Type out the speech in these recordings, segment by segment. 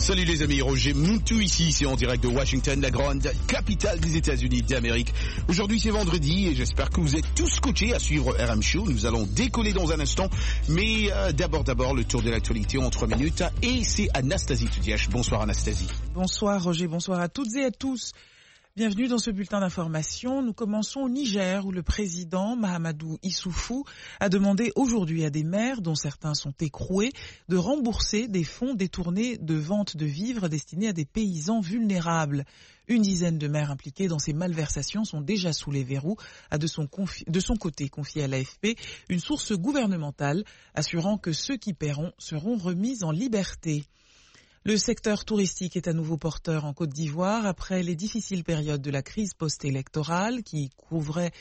Salut les amis, Roger Moutou ici, c'est en direct de Washington, la grande capitale des États-Unis d'Amérique. Aujourd'hui c'est vendredi et j'espère que vous êtes tous scotchés à suivre RM Show. Nous allons décoller dans un instant, mais d'abord le tour de l'actualité en 3 minutes. Et c'est Anastasie Toudiache. Bonsoir Anastasie. Bonsoir Roger, bonsoir à toutes et à tous. Bienvenue dans ce bulletin d'information. Nous commençons au Niger où le président Mahamadou Issoufou a demandé aujourd'hui à des maires, dont certains sont écroués, de rembourser des fonds détournés de vente de vivres destinés à des paysans vulnérables. Une dizaine de maires impliqués dans ces malversations sont déjà sous les verrous, a de son côté confié à l'AFP une source gouvernementale assurant que ceux qui paieront seront remis en liberté. Le secteur touristique est à nouveau porteur en Côte d'Ivoire après les difficiles périodes de la crise post-électorale qui courait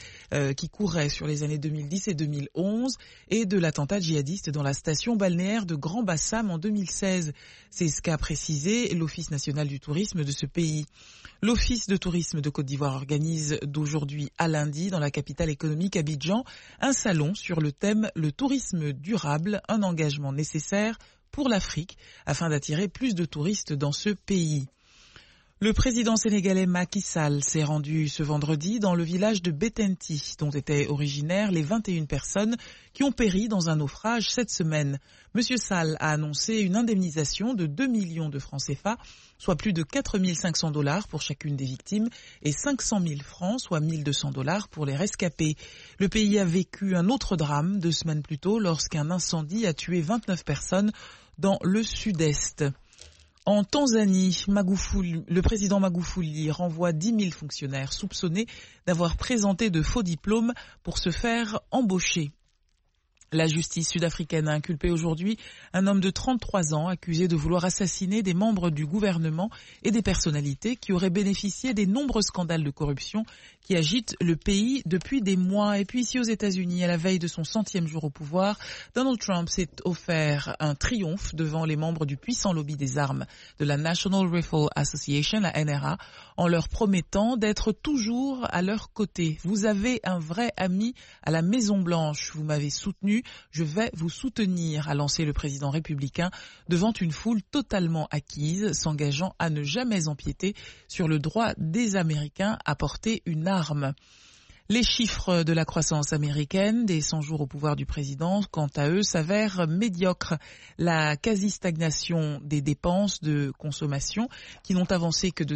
sur les années 2010 et 2011 et de l'attentat djihadiste dans la station balnéaire de Grand Bassam en 2016. C'est ce qu'a précisé l'Office national du tourisme de ce pays. L'Office de tourisme de Côte d'Ivoire organise d'aujourd'hui à lundi dans la capitale économique Abidjan un salon sur le thème « Le tourisme durable, un engagement nécessaire » pour l'Afrique, afin d'attirer plus de touristes dans ce pays. Le président sénégalais Macky Sall s'est rendu ce vendredi dans le village de Betenti, dont étaient originaires les 21 personnes qui ont péri dans un naufrage cette semaine. Monsieur Sall a annoncé une indemnisation de 2 millions de francs CFA, soit plus de 4 500 $ pour chacune des victimes, et 500 000 francs, soit 1 200 $ pour les rescapés. Le pays a vécu un autre drame 2 semaines plus tôt, lorsqu'un incendie a tué 29 personnes dans le sud-est. En Tanzanie, le président Magufuli renvoie 10 000 fonctionnaires soupçonnés d'avoir présenté de faux diplômes pour se faire embaucher. La justice sud-africaine a inculpé aujourd'hui un homme de 33 ans accusé de vouloir assassiner des membres du gouvernement et des personnalités qui auraient bénéficié des nombreux scandales de corruption qui agitent le pays depuis des mois. Et puis ici aux États-Unis, à la veille de son 100e jour au pouvoir, Donald Trump s'est offert un triomphe devant les membres du puissant lobby des armes de la National Rifle Association, la NRA, en leur promettant d'être toujours à leur côté. Vous avez un vrai ami à la Maison-Blanche, vous m'avez soutenu, je vais vous soutenir, a lancé le président républicain devant une foule totalement acquise, s'engageant à ne jamais empiéter sur le droit des Américains à porter une arme. Les chiffres de la croissance américaine des 100 jours au pouvoir du président, quant à eux, s'avèrent médiocres. La quasi-stagnation des dépenses de consommation, qui n'ont avancé que de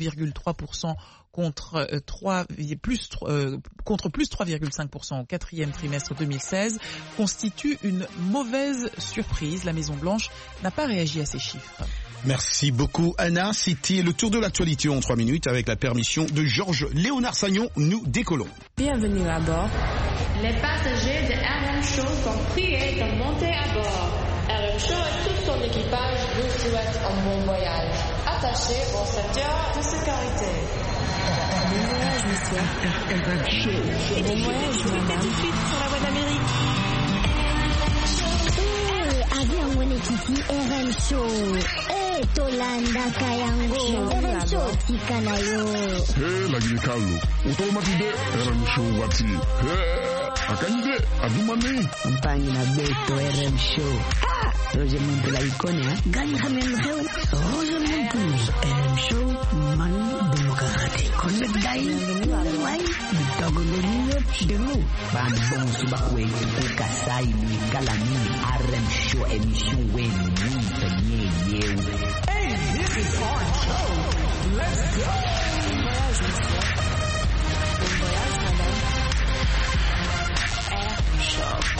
0,3% contre plus 3,5% au quatrième trimestre 2016, constitue une mauvaise surprise. La Maison-Blanche n'a pas réagi à ces chiffres. Merci beaucoup Anna, c'était le tour de l'actualité en 3 minutes avec la permission de Georges Léonard Sagnon. Nous décollons. Bienvenue à bord. Les passagers de RM Show sont priés de monter à bord. RM Show et tout son équipage vous souhaitent un bon voyage. Attachez vos ceintures de sécurité. Bon voyage, monsieur. Bon voyage, madame. Tout de suite sur la voie d'Amérique. Avion Wenekiti RM Show. Tolanda Kayango. RM Show Tikanayo. Lagi Carlo. Utomatide RM Show wati. Akanyide adumane. Mpangi na beto RM Show. Roger Moutou la ikonia. Gani hamen hew. Roger Moutou RM Show man demokrati. Connect dai. Wai bitagolonyo delu. Bambon subakwe kukasai ni galani RM Show émission wen ni tanye yew. Hey, this is our show. Let's go. Bon voyage, monsieur. Bon voyage, madame. RM Show.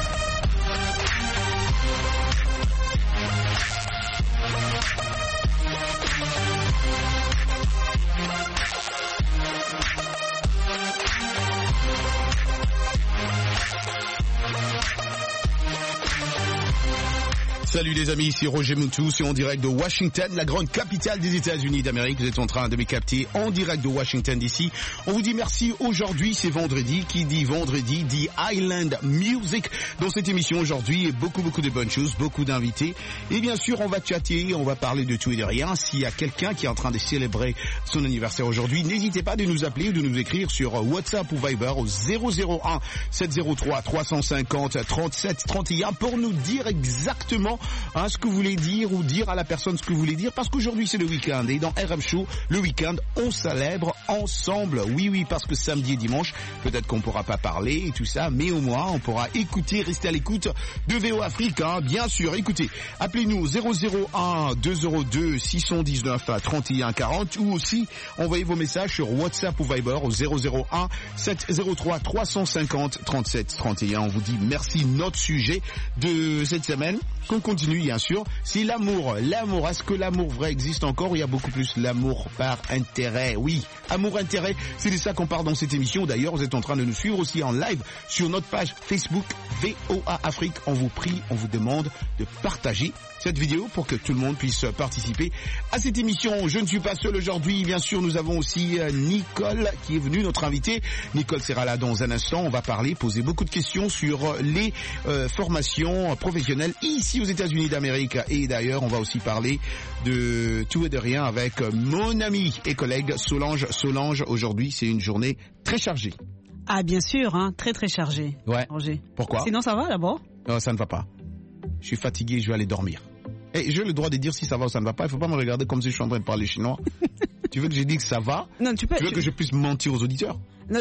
Salut les amis, ici Roger Moutou, c'est en direct de Washington, la grande capitale des États-Unis d'Amérique. Vous êtes en train de me capter en direct de Washington d'ici. On vous dit merci aujourd'hui, c'est vendredi. Qui dit vendredi dit Island Music. Dans cette émission aujourd'hui, beaucoup de bonnes choses, beaucoup d'invités. Et bien sûr, on va chatter, on va parler de tout et de rien. S'il y a quelqu'un qui est en train de célébrer son anniversaire aujourd'hui, n'hésitez pas de nous appeler ou de nous écrire sur WhatsApp ou Viber au 001 703 350 37 31 pour nous dire exactement hein, ce que vous voulez dire ou dire à la personne ce que vous voulez dire, parce qu'aujourd'hui c'est le week-end et dans RM Show, le week-end, on célèbre ensemble. Oui, parce que samedi et dimanche, peut-être qu'on pourra pas parler et tout ça, mais au moins on pourra écouter, rester à l'écoute de VO Afrique, hein, bien sûr. Écoutez, appelez-nous 001 202 619 31 40 ou aussi envoyez vos messages sur WhatsApp ou Viber au 001 703 350 37 31. On vous dit merci. Notre sujet de cette semaine, qu'on continue bien sûr, c'est l'amour. L'amour, est-ce que l'amour vrai existe encore ou il y a beaucoup plus l'amour par intérêt? Oui, amour-intérêt, c'est de ça qu'on parle dans cette émission. D'ailleurs, vous êtes en train de nous suivre aussi en live sur notre page Facebook VOA Afrique. On vous prie, on vous demande de partager cette vidéo pour que tout le monde puisse participer à cette émission. Je ne suis pas seul aujourd'hui, bien sûr, nous avons aussi Nicole qui est venue, notre invitée. Nicole sera là dans un instant, on va parler, poser beaucoup de questions sur les formations professionnelles ici aux États-Unis d'Amérique. Et d'ailleurs, on va aussi parler de tout et de rien avec mon ami et collègue Solange. Solange, aujourd'hui, c'est une journée très chargée. Ah, bien sûr, hein, très très chargée. Ouais. Roger. Pourquoi? Sinon, ça va d'abord? Non, ça ne va pas. Je suis fatigué, je vais aller dormir. Et j'ai le droit de dire si ça va ou ça ne va pas. Il ne faut pas me regarder comme si je suis en train de parler chinois. Tu veux que je dise que ça va? Non, tu veux que je puisse mentir aux auditeurs? Non,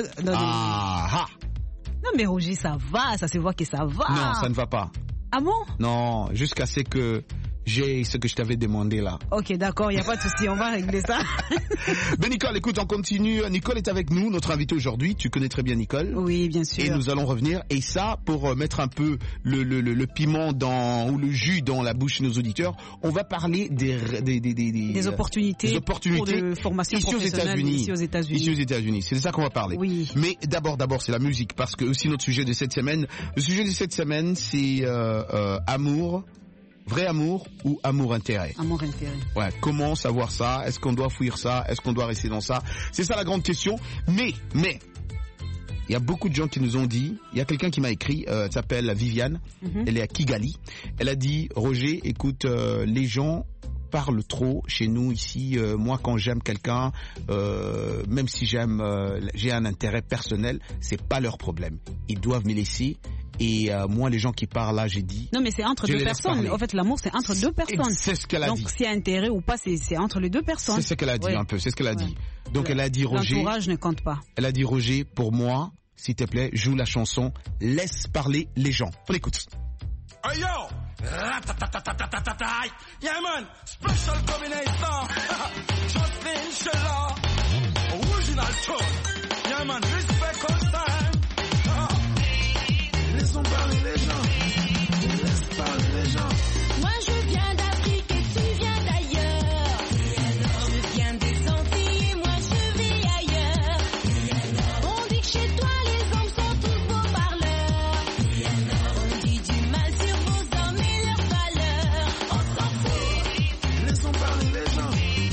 Non, mais Roger, ça va, ça se voit que ça va. Non, ça ne va pas. Ah bon? Non, jusqu'à ce que j'ai ce que je t'avais demandé là. Ok, d'accord, il n'y a pas de souci, on va régler ça. Ben Nicole, écoute, on continue. Nicole est avec nous, notre invitée aujourd'hui. Tu connais très bien Nicole. Oui, bien sûr. Et nous allons revenir. Et ça, pour mettre un peu le piment ou le jus dans la bouche de nos auditeurs, on va parler des opportunités pour de formation professionnelle ici aux États-Unis. Ici aux États-Unis, c'est de ça qu'on va parler. Oui. Mais d'abord, c'est la musique, parce que aussi notre sujet de cette semaine. Le sujet de cette semaine, c'est amour. Vrai amour ou amour-intérêt? Amour-intérêt. Ouais, comment savoir ça? Est-ce qu'on doit fuir ça? Est-ce qu'on doit rester dans ça? C'est ça la grande question. Mais, il y a beaucoup de gens qui nous ont dit, il y a quelqu'un qui m'a écrit, elle s'appelle Viviane, elle est à Kigali. Elle a dit, Roger, écoute, les gens parlent trop chez nous ici. Moi, quand j'aime quelqu'un, même si j'ai un intérêt personnel, c'est pas leur problème. Ils doivent me laisser. Et moi, les gens qui parlent là, j'ai dit... Non, mais c'est entre deux personnes. En fait, l'amour, c'est entre deux personnes. C'est ce qu'elle a dit. Donc, s'il y a intérêt ou pas, c'est entre les deux personnes. C'est ce qu'elle a dit un peu. C'est ce qu'elle a dit. Donc, elle a dit, Roger... L'entourage ne compte pas. Elle a dit, Roger, pour moi, s'il te plaît, joue la chanson « Laisse parler les gens ». On écoute. Hey yo! Yeah man, special combination. Jocelyn Sheila, original tune. Yeah man, respect on time. Laissons parler les gens. Laisse parler les gens. Moi je viens d'Afrique et tu viens d'ailleurs. Je viens des Antilles et moi je vis ailleurs. On dit que chez toi les hommes sont tous beaux parleurs. On dit du mal sur vos hommes et leurs valeurs. On s'en fout. Laissons parler les gens.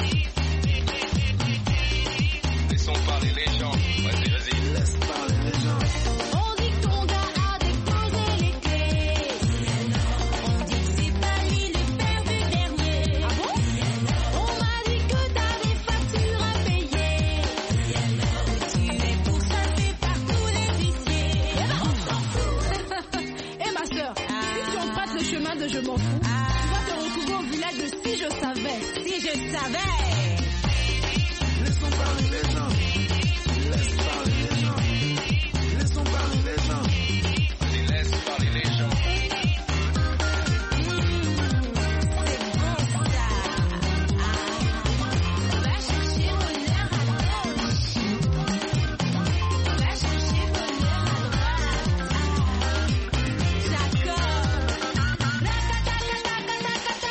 Laissons parler les gens. Vas-y. Laisse parler les gens. On dit que ton gars a déposé les clés. On dit que c'est pas lui le père du dernier. Ah bon? On m'a dit que t'avais facture à payer. Tu es pour chasser par tous les huissiers. Eh ben on s'en fout. Eh ma soeur, si tu empruntes le chemin de je m'en fous, tu vas te retrouver au village de Si je savais. Si je savais. Laissons parler les gens. Laisse parler les gens. Laissons parler les gens. Vas-y, laisse parler les gens. Va chercher bonheur à gauche. Va chercher bonheur à droite. J'accorde.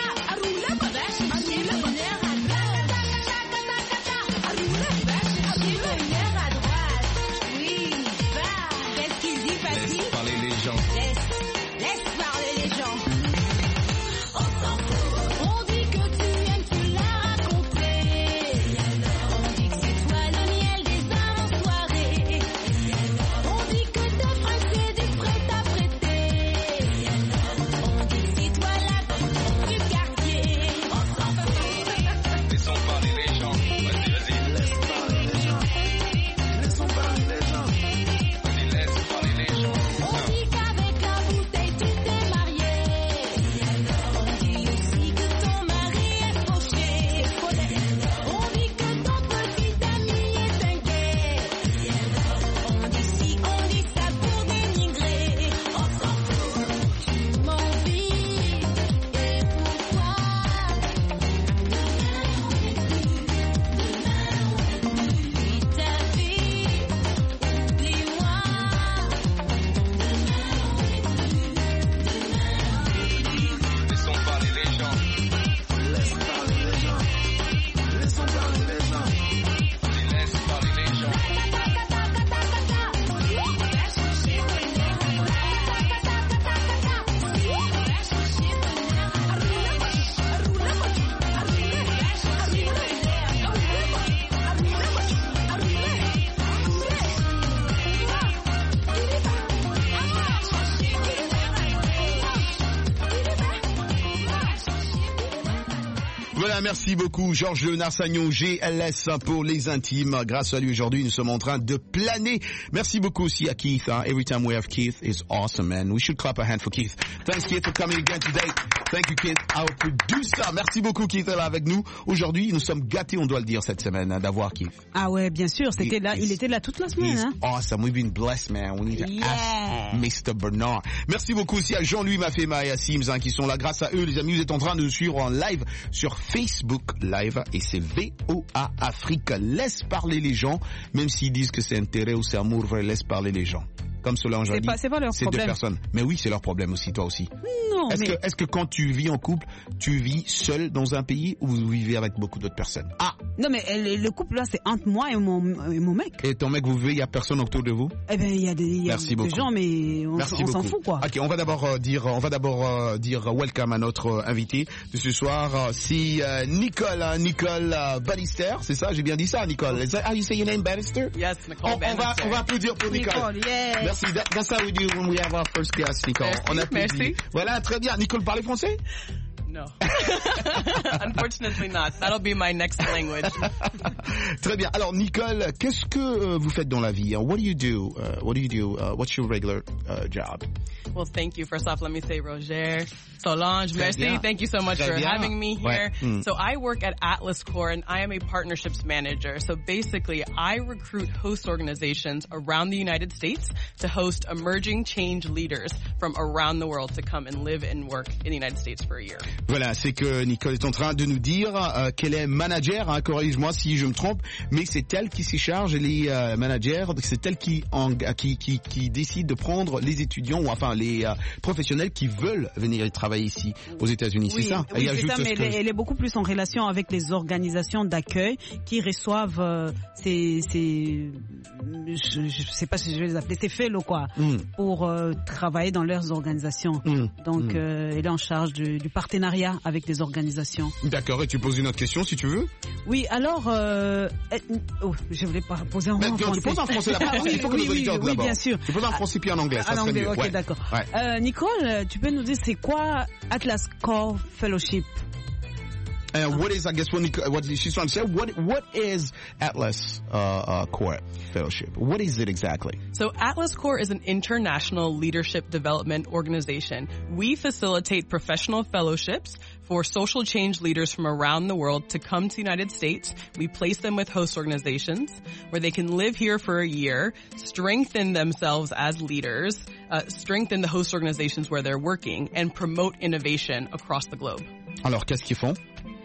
Va chercher le bonheur à droite. Va chercher Voilà, merci beaucoup Georges Narsagnon, GLS pour les intimes. Grâce à lui aujourd'hui, nous sommes en train de planer. Merci beaucoup aussi à Keith. Every time we have Keith is awesome, man. We should clap a hand for Keith. Thanks Keith for coming again today. Thank you Keith, our producer. Merci beaucoup Keith est là avec nous. Aujourd'hui, nous sommes gâtés, on doit le dire cette semaine, d'avoir Keith. Ah ouais, bien sûr, il était là toute la semaine. He's awesome. We've been blessed, man. We need to ask Mr. Bernard. Merci beaucoup aussi à Jean-Louis Mafema et à Sims qui sont là. Grâce à eux, les amis, vous êtes en train de nous suivre en live sur Facebook Live et c'est VOA Afrique. Laisse parler les gens, même s'ils disent que c'est intérêt ou c'est amour vrai, laisse parler les gens. Comme Solange a dit, c'est pas leur c'est problème. Deux personnes. Mais oui, c'est leur problème aussi, toi aussi. Non, Est-ce que quand tu vis en couple, tu vis seul dans un pays ou vous vivez avec beaucoup d'autres personnes? Non, mais le couple là, c'est entre moi et mon mec. Et ton mec, vous vivez, il y a personne autour de vous? Eh ben, il y a des gens, mais on s'en fout, quoi. Ok, on va d'abord dire welcome à notre invité de ce soir. C'est Nicole Bannister, c'est ça? J'ai bien dit ça, Nicole. Is that how you say your name, Bannister? Yes, Nicole Bannister. On va applaudir pour Nicole. Yeah. Merci. That's how we do when we have our first guest, Nicole. On applaudit. Merci. Voilà, très bien. Nicole, parlez français? No. Unfortunately not. That'll be my next language. Très bien. Alors, Nicole, qu'est-ce que vous faites dans la vie? What do you do? What's your regular job? Well, thank you. First off, let me say, Roger, Solange, merci. Bien. Thank you so much for having me here. Ouais. So I work at Atlas Corps and I am a partnerships manager. So basically, I recruit host organizations around the United States to host emerging change leaders from around the world to come and live and work in the United States for a year. Voilà, c'est que Nicole est en train de nous dire qu'elle est manager, corrige-moi si je me trompe, mais c'est elle qui s'y charge, les managers, c'est elle qui décide de prendre les étudiants, ou enfin les professionnels qui veulent venir travailler ici aux États-Unis, oui, c'est ça? Oui, c'est ça, mais elle est beaucoup plus en relation avec les organisations d'accueil qui reçoivent je sais pas si je vais les appeler, ces fellows quoi, pour travailler dans leurs organisations. Donc elle est en charge du partenariat avec des organisations. D'accord, et tu poses une autre question si tu veux? Oui, alors je voulais pas poser en français. Tu poses en français là-bas, il faut que nos auditeurs d'abord. Oui, bien sûr. Tu poses en français puis en anglais, ça serait mieux. Ok, d'accord. Ouais. Nicole, tu peux nous dire c'est quoi Atlas Corps Fellowship? What is, I guess, what she's trying to say, what is Atlas Corps Fellowship? What is it exactly? So Atlas Corps is an international leadership development organization. We facilitate professional fellowships for social change leaders from around the world to come to the United States. We place them with host organizations where they can live here for a year, strengthen themselves as leaders, strengthen the host organizations where they're working, and promote innovation across the globe. Alors, qu'est-ce qu'ils font?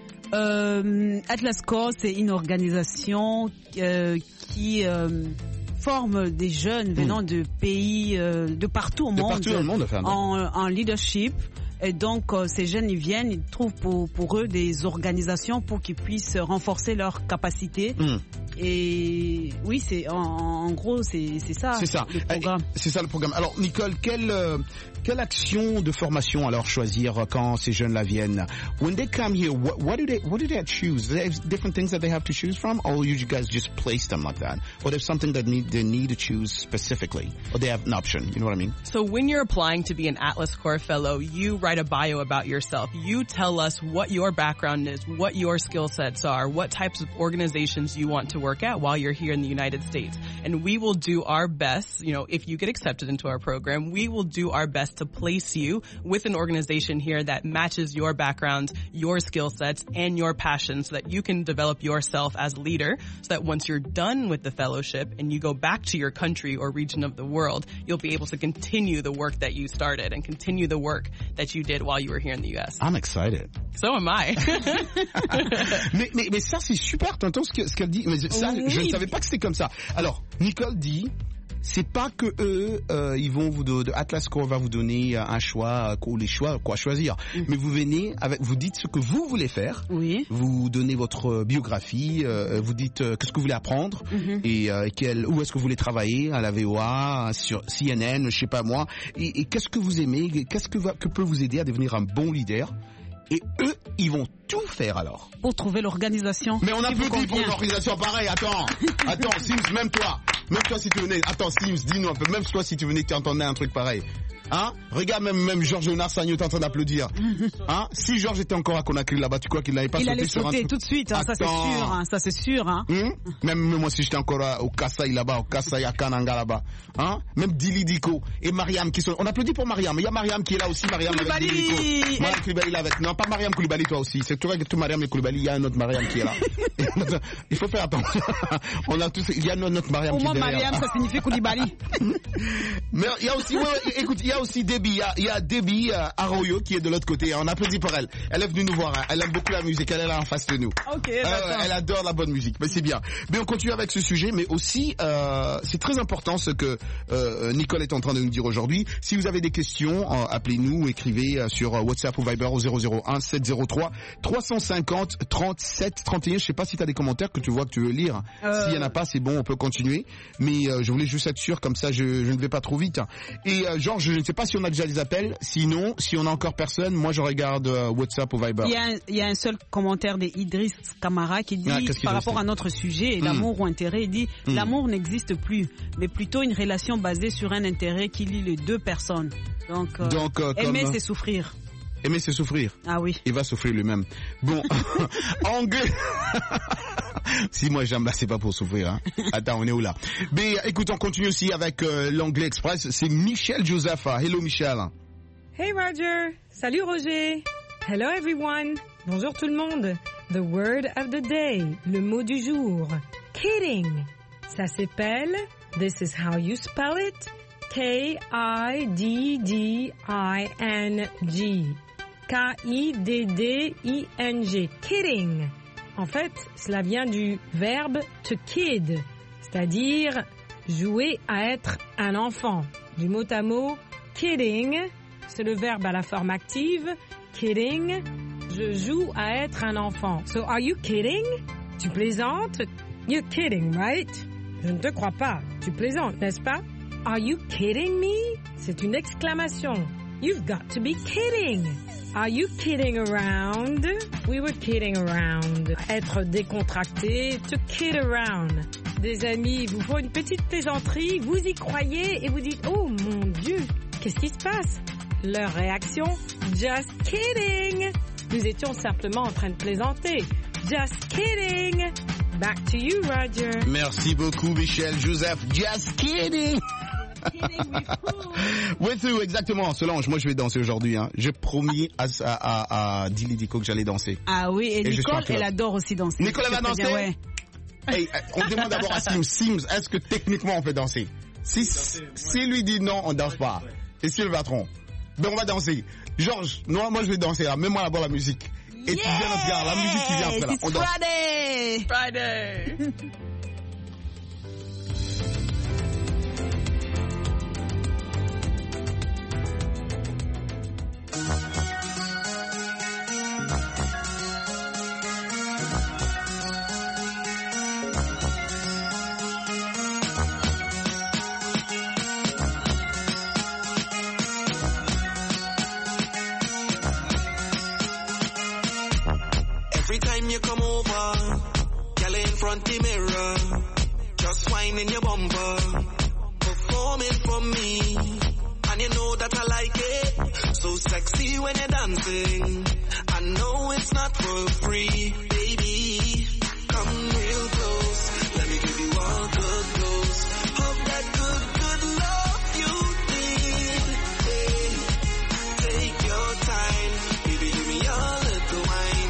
Atlas Corps, c'est une organisation qui forme des jeunes venant de pays de partout au monde, en leadership. Et donc, ces jeunes, ils viennent, ils trouvent pour eux des organisations pour qu'ils puissent renforcer leurs capacités. Et oui, c'est en gros, c'est ça. C'est ça. Le programme. C'est ça le programme. Alors, Nicole, quelle action de formation alors choisir quand ces jeunes-là viennent? When they come here, what do they choose? Do they have different things that they have to choose from, or you guys just place them like that, or there's something that they need to choose specifically, or they have an option? You know what I mean? So when you're applying to be an Atlas Corps fellow, you write a bio about yourself. You tell us what your background is, what your skill sets are, what types of organizations you want to work at while you're here in the United States. And we will do our best, if you get accepted into our program, we will do our best to place you with an organization here that matches your background, your skill sets, and your passions so that you can develop yourself as a leader so that once you're done with the fellowship and you go back to your country or region of the world, you'll be able to continue the work that you started and continue the work that you did while you were here in the US. I'm excited. So am I. mais ça, c'est super, t'entends ce qu'elle dit? Mais ça, oui. Je ne savais pas que c'était comme ça. Alors, Nicole dit, c'est pas que eux, ils vont Atlas Corps va vous donner un choix, ou les choix, quoi choisir. Mais vous venez vous dites ce que vous voulez faire. Oui. Vous donnez votre biographie, vous dites qu'est-ce que vous voulez apprendre, et où est-ce que vous voulez travailler, à la VOA, sur CNN, je sais pas moi, et qu'est-ce que vous aimez, qu'est-ce que peut vous aider à devenir un bon leader. Et eux, ils vont tout faire alors. Pour trouver l'organisation. Mais on applaudit pour une organisation pareille. Attends, Sims, même toi. Même toi, si tu venais, attends, Sims, dis-nous un peu, même toi, si tu venais, tu entendais un truc pareil. Hein? Regarde, même Georges Léonard Sagno est en train d'applaudir. Hein? Si Georges était encore à Conakry là-bas, tu crois qu'il n'avait pas sauté sur un truc? Il allait sauter tout de suite, hein, ça c'est sûr. Hein. Même moi, si j'étais encore au Kassai là-bas, au Kassai à Kananga là-bas. Hein? Même Dili Diko et Mariam qui sont... On applaudit pour Mariam, mais il y a Mariam qui est là aussi, Mariam avec Dili Diko. Mariam Koulibaly là avec... Non, pas Mariam Koulibaly, toi aussi. C'est toi que tout Mariam et Koulibaly, il y a un autre Mariam qui est là. Il faut faire attention. On a tous... Il y a notre Mariam qui est derrière. Pour moi, Mariam, ça signifie Koulibaly. Mais il y a aussi... écoute, il y a aussi Debbie. Il y a Debbie Arroyo qui est de l'autre côté. On applaudit pour elle. Elle est venue nous voir. Hein. Elle aime beaucoup la musique. Elle est là en face de nous. Okay, elle adore la bonne musique. Mais c'est bien. Mais on continue avec ce sujet. Mais aussi, c'est très important ce que Nicole est en train de nous dire aujourd'hui. Si vous avez des questions, appelez-nous, écrivez sur WhatsApp ou Viber au 001 703 350 37 31. Je sais pas si tu as des commentaires que tu vois que tu veux lire. S'il y en a pas, c'est bon, on peut continuer. Mais je voulais juste être sûr, comme ça je ne vais pas trop vite. Et Georges, je ne sais pas si on a déjà des appels. Sinon, si on a encore personne, moi je regarde WhatsApp ou Viber. Il y a un seul commentaire d'Idriss Camara qui dit par rapport à notre sujet, l'amour ou intérêt, il dit l'amour n'existe plus, mais plutôt une relation basée sur un intérêt qui lie les deux personnes. Donc aimer c'est souffrir. Aimer c'est souffrir. Ah oui. Il va souffrir lui-même. Bon, anglais. Si moi j'aime, c'est pas pour souffrir. Hein. Attends, on est où là? Mais écoute, on continue aussi avec l'anglais express. C'est Michel Joseph. Hello Michel. Hey Roger. Salut Roger. Hello everyone. Bonjour tout le monde. The word of the day. Le mot du jour. Kidding. Ça s'appelle. This is how you spell it. K-I-D-D-I-N-G. K-I-D-D-I-N-G. Kidding. En fait, cela vient du verbe to kid, c'est-à-dire jouer à être un enfant. Du mot à mot, kidding, c'est le verbe à la forme active. Kidding, je joue à être un enfant. So, are you kidding? Tu plaisantes? You're kidding, right? Je ne te crois pas. Tu plaisantes, n'est-ce pas? Are you kidding me? C'est une exclamation. You've got to be kidding. Are you kidding around? We were kidding around. Être décontracté, to kid around. Des amis vous font une petite plaisanterie, vous y croyez et vous dites « Oh mon Dieu, qu'est-ce qui se passe ?» Leur réaction « Just kidding !» Nous étions simplement en train de plaisanter. Just kidding. Back to you, Roger. Merci beaucoup, Michel Joseph. Just kidding. With you, exactement. Solange, moi je vais danser aujourd'hui. Hein. J'ai promis à Dili Diko que j'allais danser. Ah oui, et Nicole, elle adore aussi danser. Nicole, elle va danser? Bien, ouais. Hey, on demande d'abord à Sims, est-ce que techniquement on peut danser? Si lui dit non, on danse pas. Et si le patron? Ben on va danser. Georges, moi je vais danser là. Mets-moi d'abord la musique. Et tu viens notre gars, la musique qui vient après là. On danse. Friday. Every time you come over, girl in front the mirror, just whining your bumper, performing for me, and you know that I like it, so sexy when you're dancing, I know it's not for free, baby, come real close, let me give you all good blows, of that good love you need, hey, take your time, baby give me all little wine.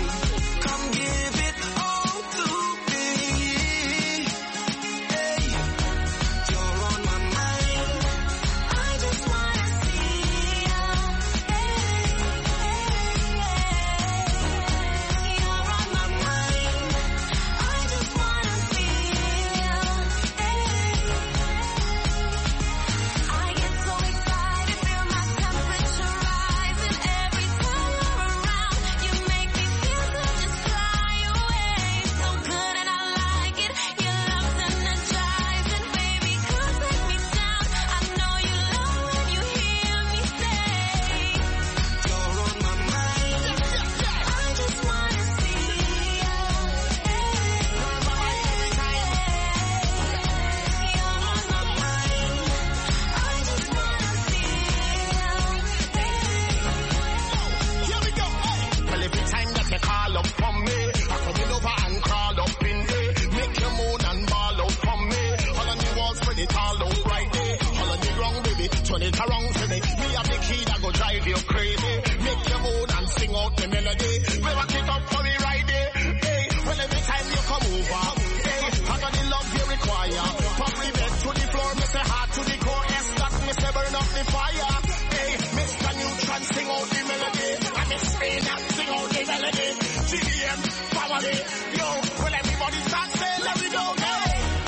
it around to me. Me have the key that go drive you crazy. Make your mood and sing out the melody. We rock it up for me right there. Hey, well every time you come over, hey, I got the love you require. From the bed to the floor, me say heart to the core. Yes, that me say burn up the fire. Hey, Mr. Neutron sing out the melody. And Miss Spain sing out the melody. GDM family, yo, well everybody start saying let me go, hey.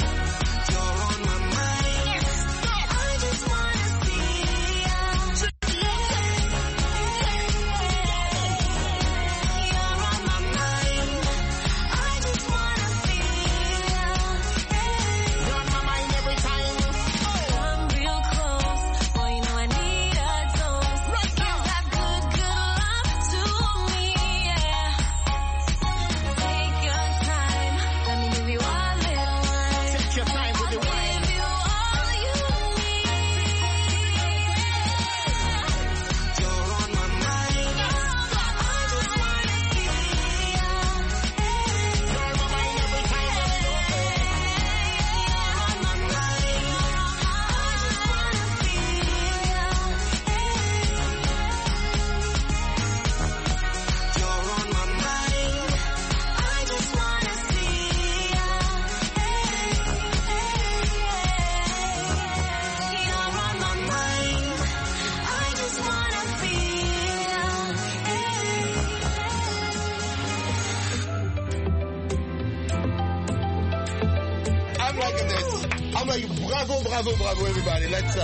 Bravo, everybody. Let's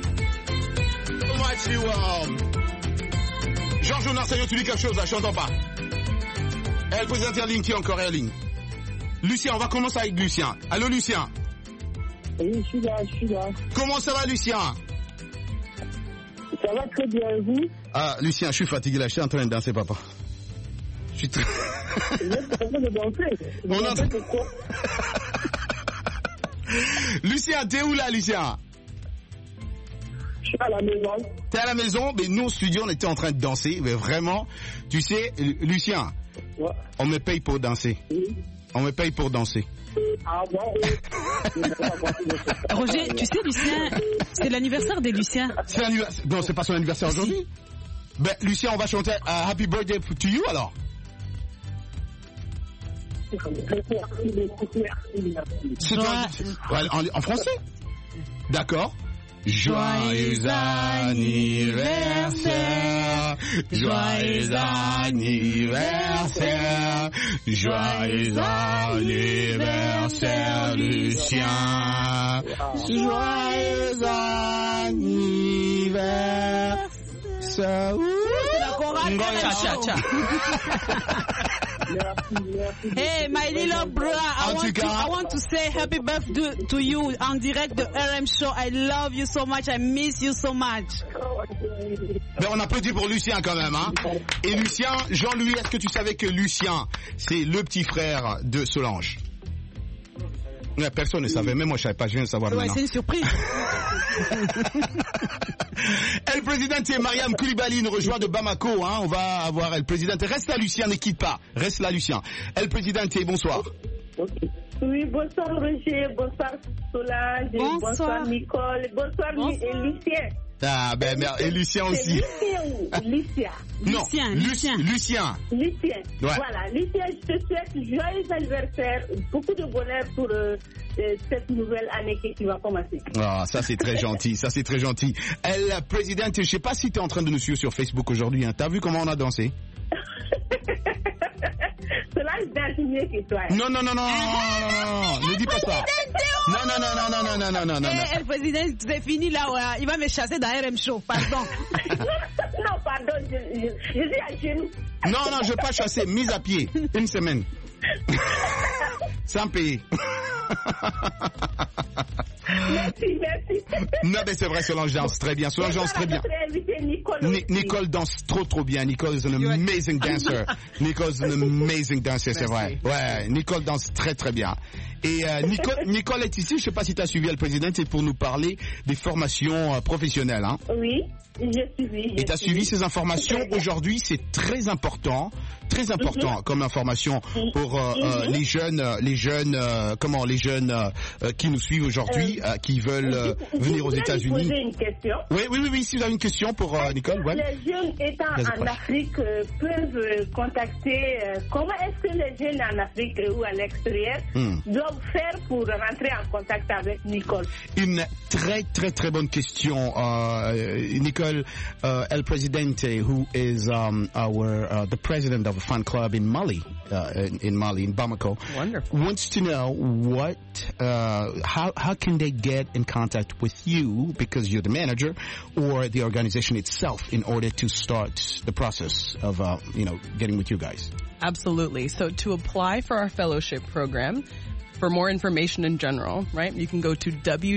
much you Georges Narsayo, tu dis quelque chose là, je t'entends pas. Elle pose interligne qui est encore en ligne. Lucien, on va commencer avec Lucien. Allô Lucien. Oui, je suis là. Comment ça va Lucien? Ça va très bien, et vous? Ah Lucien, je suis fatigué là, je suis en train de danser papa. Je suis très... Vous êtes en train de danser? Vous dansez pourquoi? Lucien, t'es où là, Lucien? Je suis à la maison. T'es à la maison? Mais nous, au studio, on était en train de danser. Mais vraiment, tu sais, Lucien, ouais. On me paye pour danser. Oui. On me paye pour danser. Ah bon? Roger, tu sais, Lucien, c'est l'anniversaire de Lucien. C'est l'anniversaire. Non, c'est pas son anniversaire aujourd'hui. Ben, Lucien, on va chanter Happy Birthday to you alors. En français? D'accord. Joyeux anniversaire, joyeux anniversaire, joyeux anniversaire Lucien, joyeux anniversaire. C'est la chorale. Hey, my little brother, I want to say happy birthday to you en direct de RM Show. I love you so much. I miss you so much. Mais on applaudit pour Lucien quand même, hein. Et Lucien, Jean-Louis, est-ce que tu savais que Lucien, c'est le petit frère de Solange? Personne ne savait, même moi je savais pas, je viens de savoir maintenant. C'est une surprise. El Presidente et Mariam Koulibaly nous rejoint de Bamako, hein. On va avoir El Presidente. Reste là Lucien, ne quitte pas. Reste là Lucien. El Presidente, bonsoir. Oui, bonsoir Roger, bonsoir Solange, bonsoir Nicole, bonsoir Lucien. Ah ben et Lucien aussi. Lucien ou Lucien? Non, Lucien. Lucien. Ouais. Voilà, Lucien, je te souhaite joyeux anniversaire, beaucoup de bonheur pour cette nouvelle année qui va commencer. Ah, ça c'est très gentil, ça c'est très gentil. El Presidente, je sais pas si tu es en train de nous suivre sur Facebook aujourd'hui, hein. T'as vu comment on a dansé? Cela je danse mieux que toi. Non, ne dis pas ça. Non. Le président, c'est fini là, ouais. Il va me chasser dans RM Show, pardon. Non, pardon, je suis à genoux. Non, je vais pas chasser, mise à pied, une semaine. Sans payer. Merci. Non, mais c'est vrai, Solange danse très bien. Nicole danse trop bien. Nicole is an amazing dancer. Nicole is an amazing dancer, c'est vrai. Ouais, Nicole danse très bien. Et Nicole est ici, je ne sais pas si tu as suivi le président, c'est pour nous parler des formations professionnelles. Hein? Oui, j'ai suivi. Et tu as suivi ces informations. Aujourd'hui, c'est très important comme information pour les jeunes qui nous suivent aujourd'hui, qui veulent venir aux États-Unis. Poser une question. Oui, si vous avez une question pour Nicole. Ouais. Les jeunes étant en Afrique peuvent contacter. Comment est-ce que les jeunes en Afrique ou à l'extérieur doivent faire pour rentrer en contact avec Nicole? Une très très très bonne question, Nicole. El Presidente, who is the president of a fan club in Mali, in Bamako, wonderful, wants to know how can they get in contact with you because you're the manager or the organization itself in order to start the process of getting with you guys. Absolutely. So to apply for our fellowship program, for more information in general, right, you can go to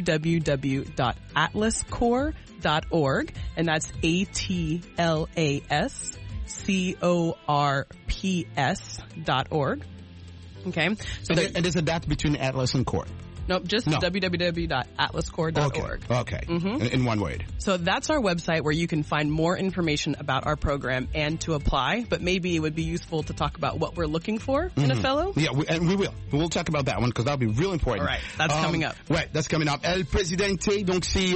www.atlascorps.org, and that's ATLASCORPS.org. Okay. So and there's a dot between Atlas and Corps. Nope, just www.atlascorps.org. Okay. In one word. So that's our website where you can find more information about our program and to apply, but maybe it would be useful to talk about what we're looking for in a fellow. Yeah, we will. We'll talk about that one because that'll be real important. All right, that's coming up. Ouais, that's coming up. El Presidente, donc c'est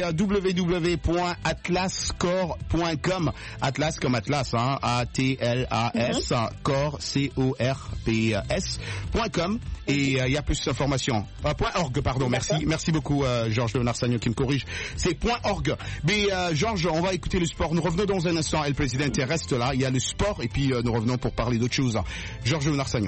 www.atlascorps.com. Atlas comme Atlas, hein, A-T-L-A-S, Corps, C-O-R-P-S.com. Et il y a plus d'informations. .org, pardon, merci beaucoup Georges Léonard Sagnon qui me corrige. C'est .org. Mais Georges, on va écouter le sport. Nous revenons dans un instant. El Presidente reste là. Il y a le sport et puis nous revenons pour parler d'autre chose. Georges Léonard Sagnon.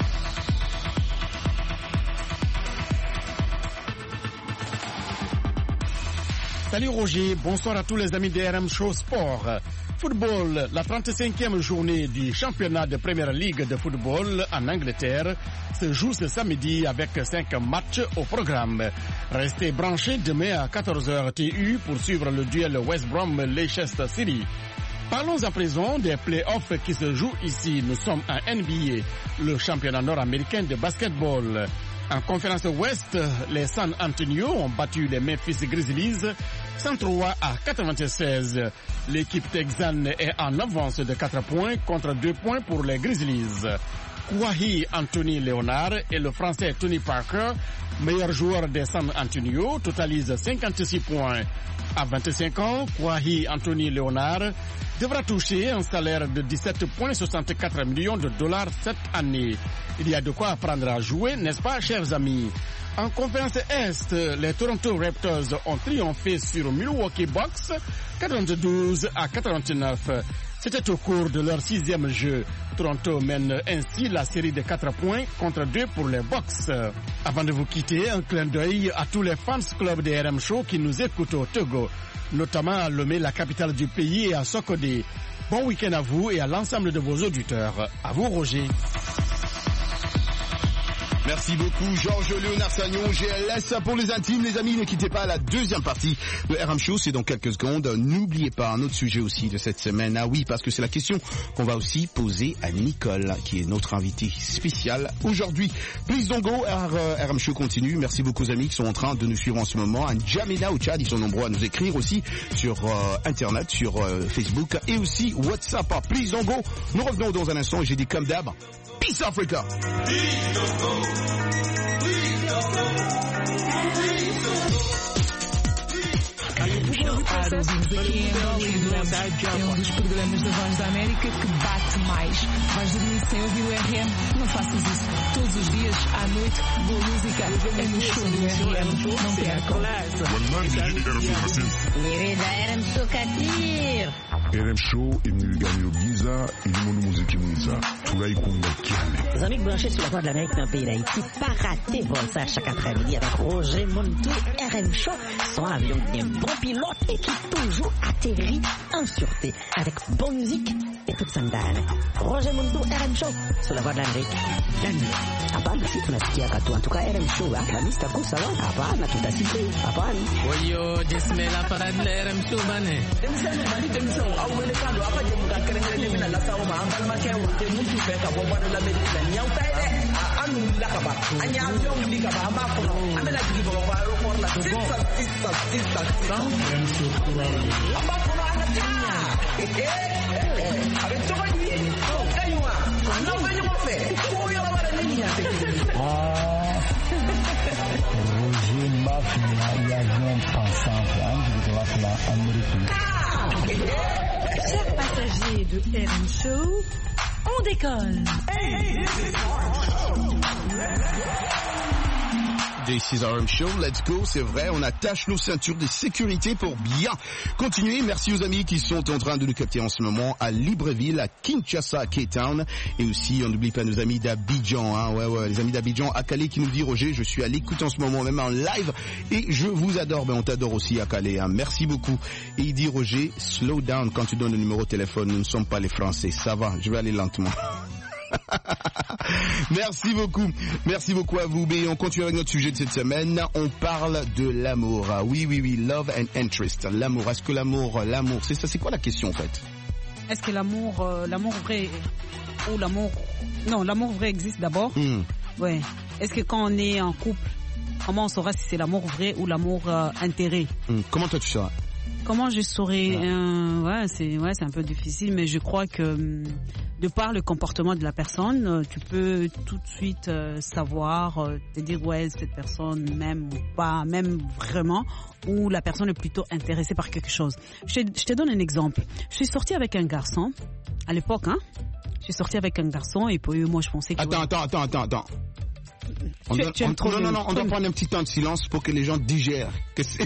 Salut Roger, bonsoir à tous les amis de RM Show Sport. Football, la 35e journée du championnat de Première Ligue de football en Angleterre se joue ce samedi avec 5 matchs au programme. Restez branchés demain à 14h TU pour suivre le duel West Brom-Leicester City. Parlons à présent des playoffs qui se jouent ici. Nous sommes en NBA, le championnat nord-américain de basketball. En conférence Ouest, les San Antonio ont battu les Memphis Grizzlies 103-96. L'équipe texane est en avance de 4 points contre 2 points pour les Grizzlies. Kawhi Anthony Leonard et le Français Tony Parker, meilleur joueur des San Antonio, totalisent 56 points. À 25 ans, Kawhi Anthony Leonard devra toucher un salaire de 17,64 millions de dollars cette année. Il y a de quoi apprendre à jouer, n'est-ce pas, chers amis? En conférence Est, les Toronto Raptors ont triomphé sur Milwaukee Bucks 92-89. C'était au cours de leur 6e jeu. Toronto mène ainsi la série de 4 points contre 2 pour les Bucks. Avant de vous quitter, un clin d'œil à tous les fans clubs de RM Show qui nous écoutent au Togo, notamment à Lomé, la capitale du pays, et à Sokodé. Bon week-end à vous et à l'ensemble de vos auditeurs. À vous, Roger. Merci beaucoup Georges Léonard Sagnon, GLS. Pour les intimes, les amis, ne quittez pas la deuxième partie de RM Show, c'est dans quelques secondes. N'oubliez pas un autre sujet aussi de cette semaine. Ah oui, parce que c'est la question qu'on va aussi poser à Nicole, qui est notre invitée spéciale aujourd'hui. Please don't go, RM Show continue. Merci beaucoup aux amis qui sont en train de nous suivre en ce moment. À N'Djamena au Tchad, ils sont nombreux à nous écrire aussi sur Internet, sur Facebook et aussi WhatsApp. Please don't go. Nous revenons dans un instant et j'ai dit comme d'hab, Peace Africa. Please don't go. Please don't go. Ouvimos aqui em Hollywood. É um dos programas da Voz da América que bate mais. Vais dormir sem ouvir o RM? Não faças isso. Todos os dias, à noite, boa música é no show do RM. Não percam. RM Sokatir. RM Show imilganyo giza ilimono muziki mwiza tulaikunga kiane. Les amis branchés sur la Voix de l'Amérique dans le pays d'Haïti, pas rater pour ça chaque après-midi avec Roger Montou. RM Show, son avion bien bon pilote. et qui toujours atterrit en sûreté avec bonne musique et toute sandale. Roger Mundo, RM Show, sur la voie de l'Amérique. Hapana, si tunasikia katu. En tout cas, RM Show, la lista kuu sawa. Hapana, tutasikia. Hapana. Wayo, jismela para de RM Show bane. Demso, awele kando apa je muka kerengere mina la sawo ma ambal ma ke wote mutu fe ka bo bana la medina nyaw tay de anu la ka ba anya avion li ka ba ma ko amela digi bo ba aéroport la sista RM Show pour amba ko ana tinya avec toi ni kaywa non venyo mo fe ko yo ba la niña Roger Mafia, l'avion pensant en Amérique. Chers passagers de RM Show, on décolle. This is RM Show, let's go, c'est vrai, on attache nos ceintures de sécurité pour bien continuer. Merci aux amis qui sont en train de nous capter en ce moment à Libreville, à Kinshasa, Cape Town, et aussi on n'oublie pas nos amis d'Abidjan, hein, ouais, les amis d'Abidjan, à Calais qui nous dit Roger, je suis à l'écoute en ce moment, même en live, et je vous adore, ben on t'adore aussi à Calais, hein, merci beaucoup. Et il dit Roger, slow down quand tu donnes le numéro de téléphone, nous ne sommes pas les Français, ça va, je vais aller lentement. Merci beaucoup à vous. Et on continue avec notre sujet de cette semaine. On parle de l'amour. Oui, love and interest. L'amour. Est-ce que l'amour, c'est ça? C'est quoi la question en fait? Est-ce que l'amour vrai ou l'amour vrai existe d'abord? Ouais. Est-ce que quand on est en couple, comment on saura si c'est l'amour vrai ou l'amour intérêt? Comment toi tu sauras? Comment je saurais? C'est un peu difficile, mais je crois que de par le comportement de la personne, tu peux tout de suite savoir, te dire ouais, cette personne m'aime ou pas, même vraiment, ou la personne est plutôt intéressée par quelque chose. Je te donne un exemple. Je suis sortie avec un garçon à l'époque, hein. Je suis sortie avec un garçon et puis moi je pensais que... Attends. On doit prendre un petit temps de silence pour que les gens digèrent que c'est...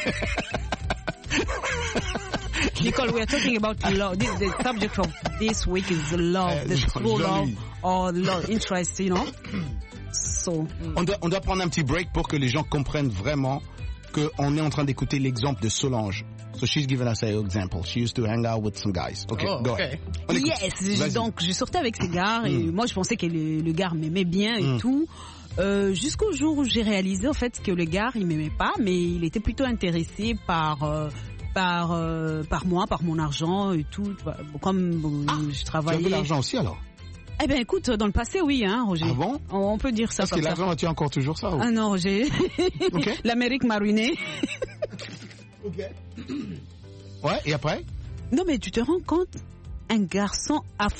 Nicole, we are talking about love. The subject of this week is love, the true love or love interest, you know. So, on doit prendre un petit break pour que les gens comprennent vraiment qu'on est en train d'écouter l'exemple de Solange. So she's given us an example. She used to hang out with some guys. Okay, go ahead. Yes, donc je sortais avec ces gars et moi je pensais que le gars m'aimait bien et tout. Jusqu'au jour où j'ai réalisé en fait que le gars il m'aimait pas, mais il était plutôt intéressé par moi, par mon argent et tout. Comme je travaillais. Tu as de l'argent aussi alors? Eh ben écoute, dans le passé oui, hein, Roger. Ah bon? On peut dire ça. Parce que l'argent, as-tu encore toujours ça? Ou? Ah non, Roger. Okay. L'Amérique m'a ruiné. Ok. Ouais, et après? Non mais tu te rends compte, un garçon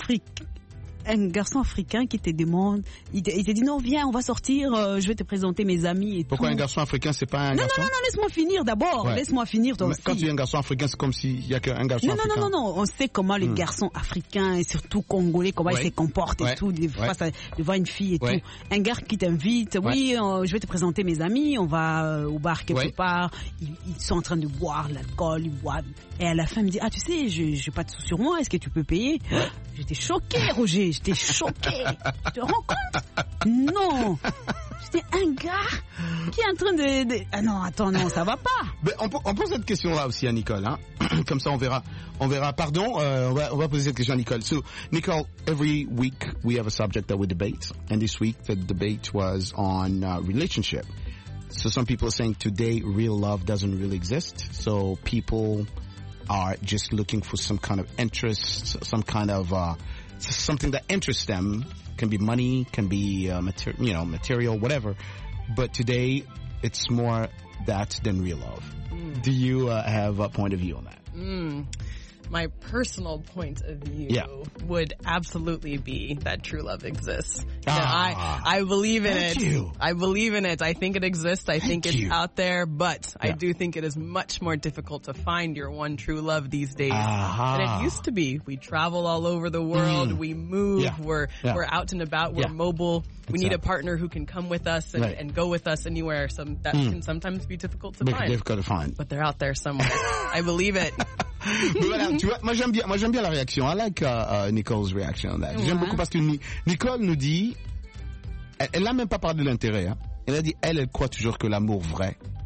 africain qui te demande, il te dit non viens on va sortir, je vais te présenter mes amis et Pourquoi un garçon africain c'est pas un garçon? Non, laisse-moi finir d'abord, laisse-moi finir toi aussi. Quand tu dis un garçon africain c'est comme s'il y a qu'un garçon africain. Non, on sait comment les garçons africains et surtout congolais, comment ils se comportent et tout, des fois devant une fille et tout. Un gars qui t'invite, je vais te présenter mes amis, on va au bar quelque part, ils sont en train de boire l'alcool, ils boivent. Et à la fin, il me dit, tu sais, j'ai pas de sous sur moi, est-ce que tu peux payer? J'étais choquée, Roger, j'étais choquée. Tu te rends compte? Non. C'était un gars qui est en train de... Ah non, attends, non, ça va pas. Mais on pose cette question-là aussi à Nicole, hein. Comme ça, on verra. Pardon, on va poser cette question à Nicole. So, Nicole, every week we have a subject that we debate. And this week the debate was on relationship. So some people are saying today real love doesn't really exist. So people are just looking for some kind of interest, some kind of something that interests them. Can be money, can be material, whatever. But today it's more that than real love. Do you have a point of view on that? My personal point of view would absolutely be that true love exists. I believe in it. I believe in it. I think it exists. I think it's out there, but I do think it is much more difficult to find your one true love these days than it used to be. We travel all over the world. We move. We're out and about. We're mobile. We need a partner who can come with us and go with us anywhere. That can sometimes be difficult to find. But they're out there somewhere. I believe it. Mais voilà, tu vois, moi j'aime bien la réaction. I like Nicole's reaction on that. J'aime beaucoup parce que Nicole nous dit, elle n'a même pas parlé de l'intérêt. Hein. Elle a dit, elle croit toujours que l'amour vrai,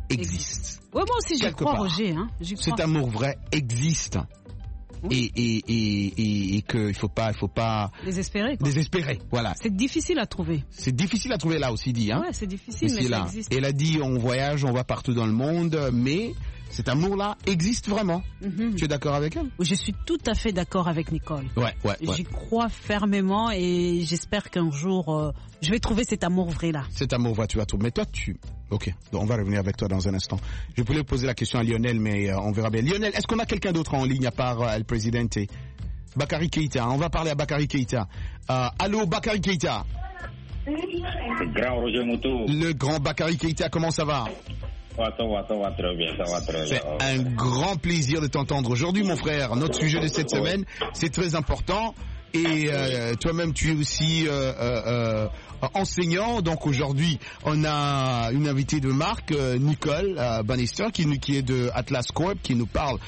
existe. Ouais, moi aussi, j'y crois, Roger. Hein. Cet amour vrai existe. Oui. Et qu'il faut pas désespérer. Désespérer, voilà. C'est difficile à trouver. C'est difficile à trouver là aussi, dit. Hein. Ouais, c'est difficile, mais ça existe. Elle a dit, on voyage, on va partout dans le monde, mais cet amour-là existe vraiment. Tu es d'accord avec elle? Je suis tout à fait d'accord avec Nicole. Ouais. J'y crois fermement et j'espère qu'un jour, je vais trouver cet amour vrai-là. Cet amour vrai, tu vas trouver. Mais toi, Ok, donc on va revenir avec toi dans un instant. Je voulais poser la question à Lionel, mais on verra bien. Lionel, est-ce qu'on a quelqu'un d'autre en ligne à part El Presidente? Bakary Keïta, on va parler à Bakary Keïta. Allô, Bakary Keïta. Le grand Roger Moutou. Le grand Bakary Keïta, comment ça va? Ça va très bien. C'est un grand plaisir de t'entendre aujourd'hui, mon frère. Notre sujet de cette semaine, c'est très important. Et toi-même, tu es aussi enseignant. Donc aujourd'hui, on a une invitée de marque, Nicole Bannister, qui est de Atlas Corp, qui nous parle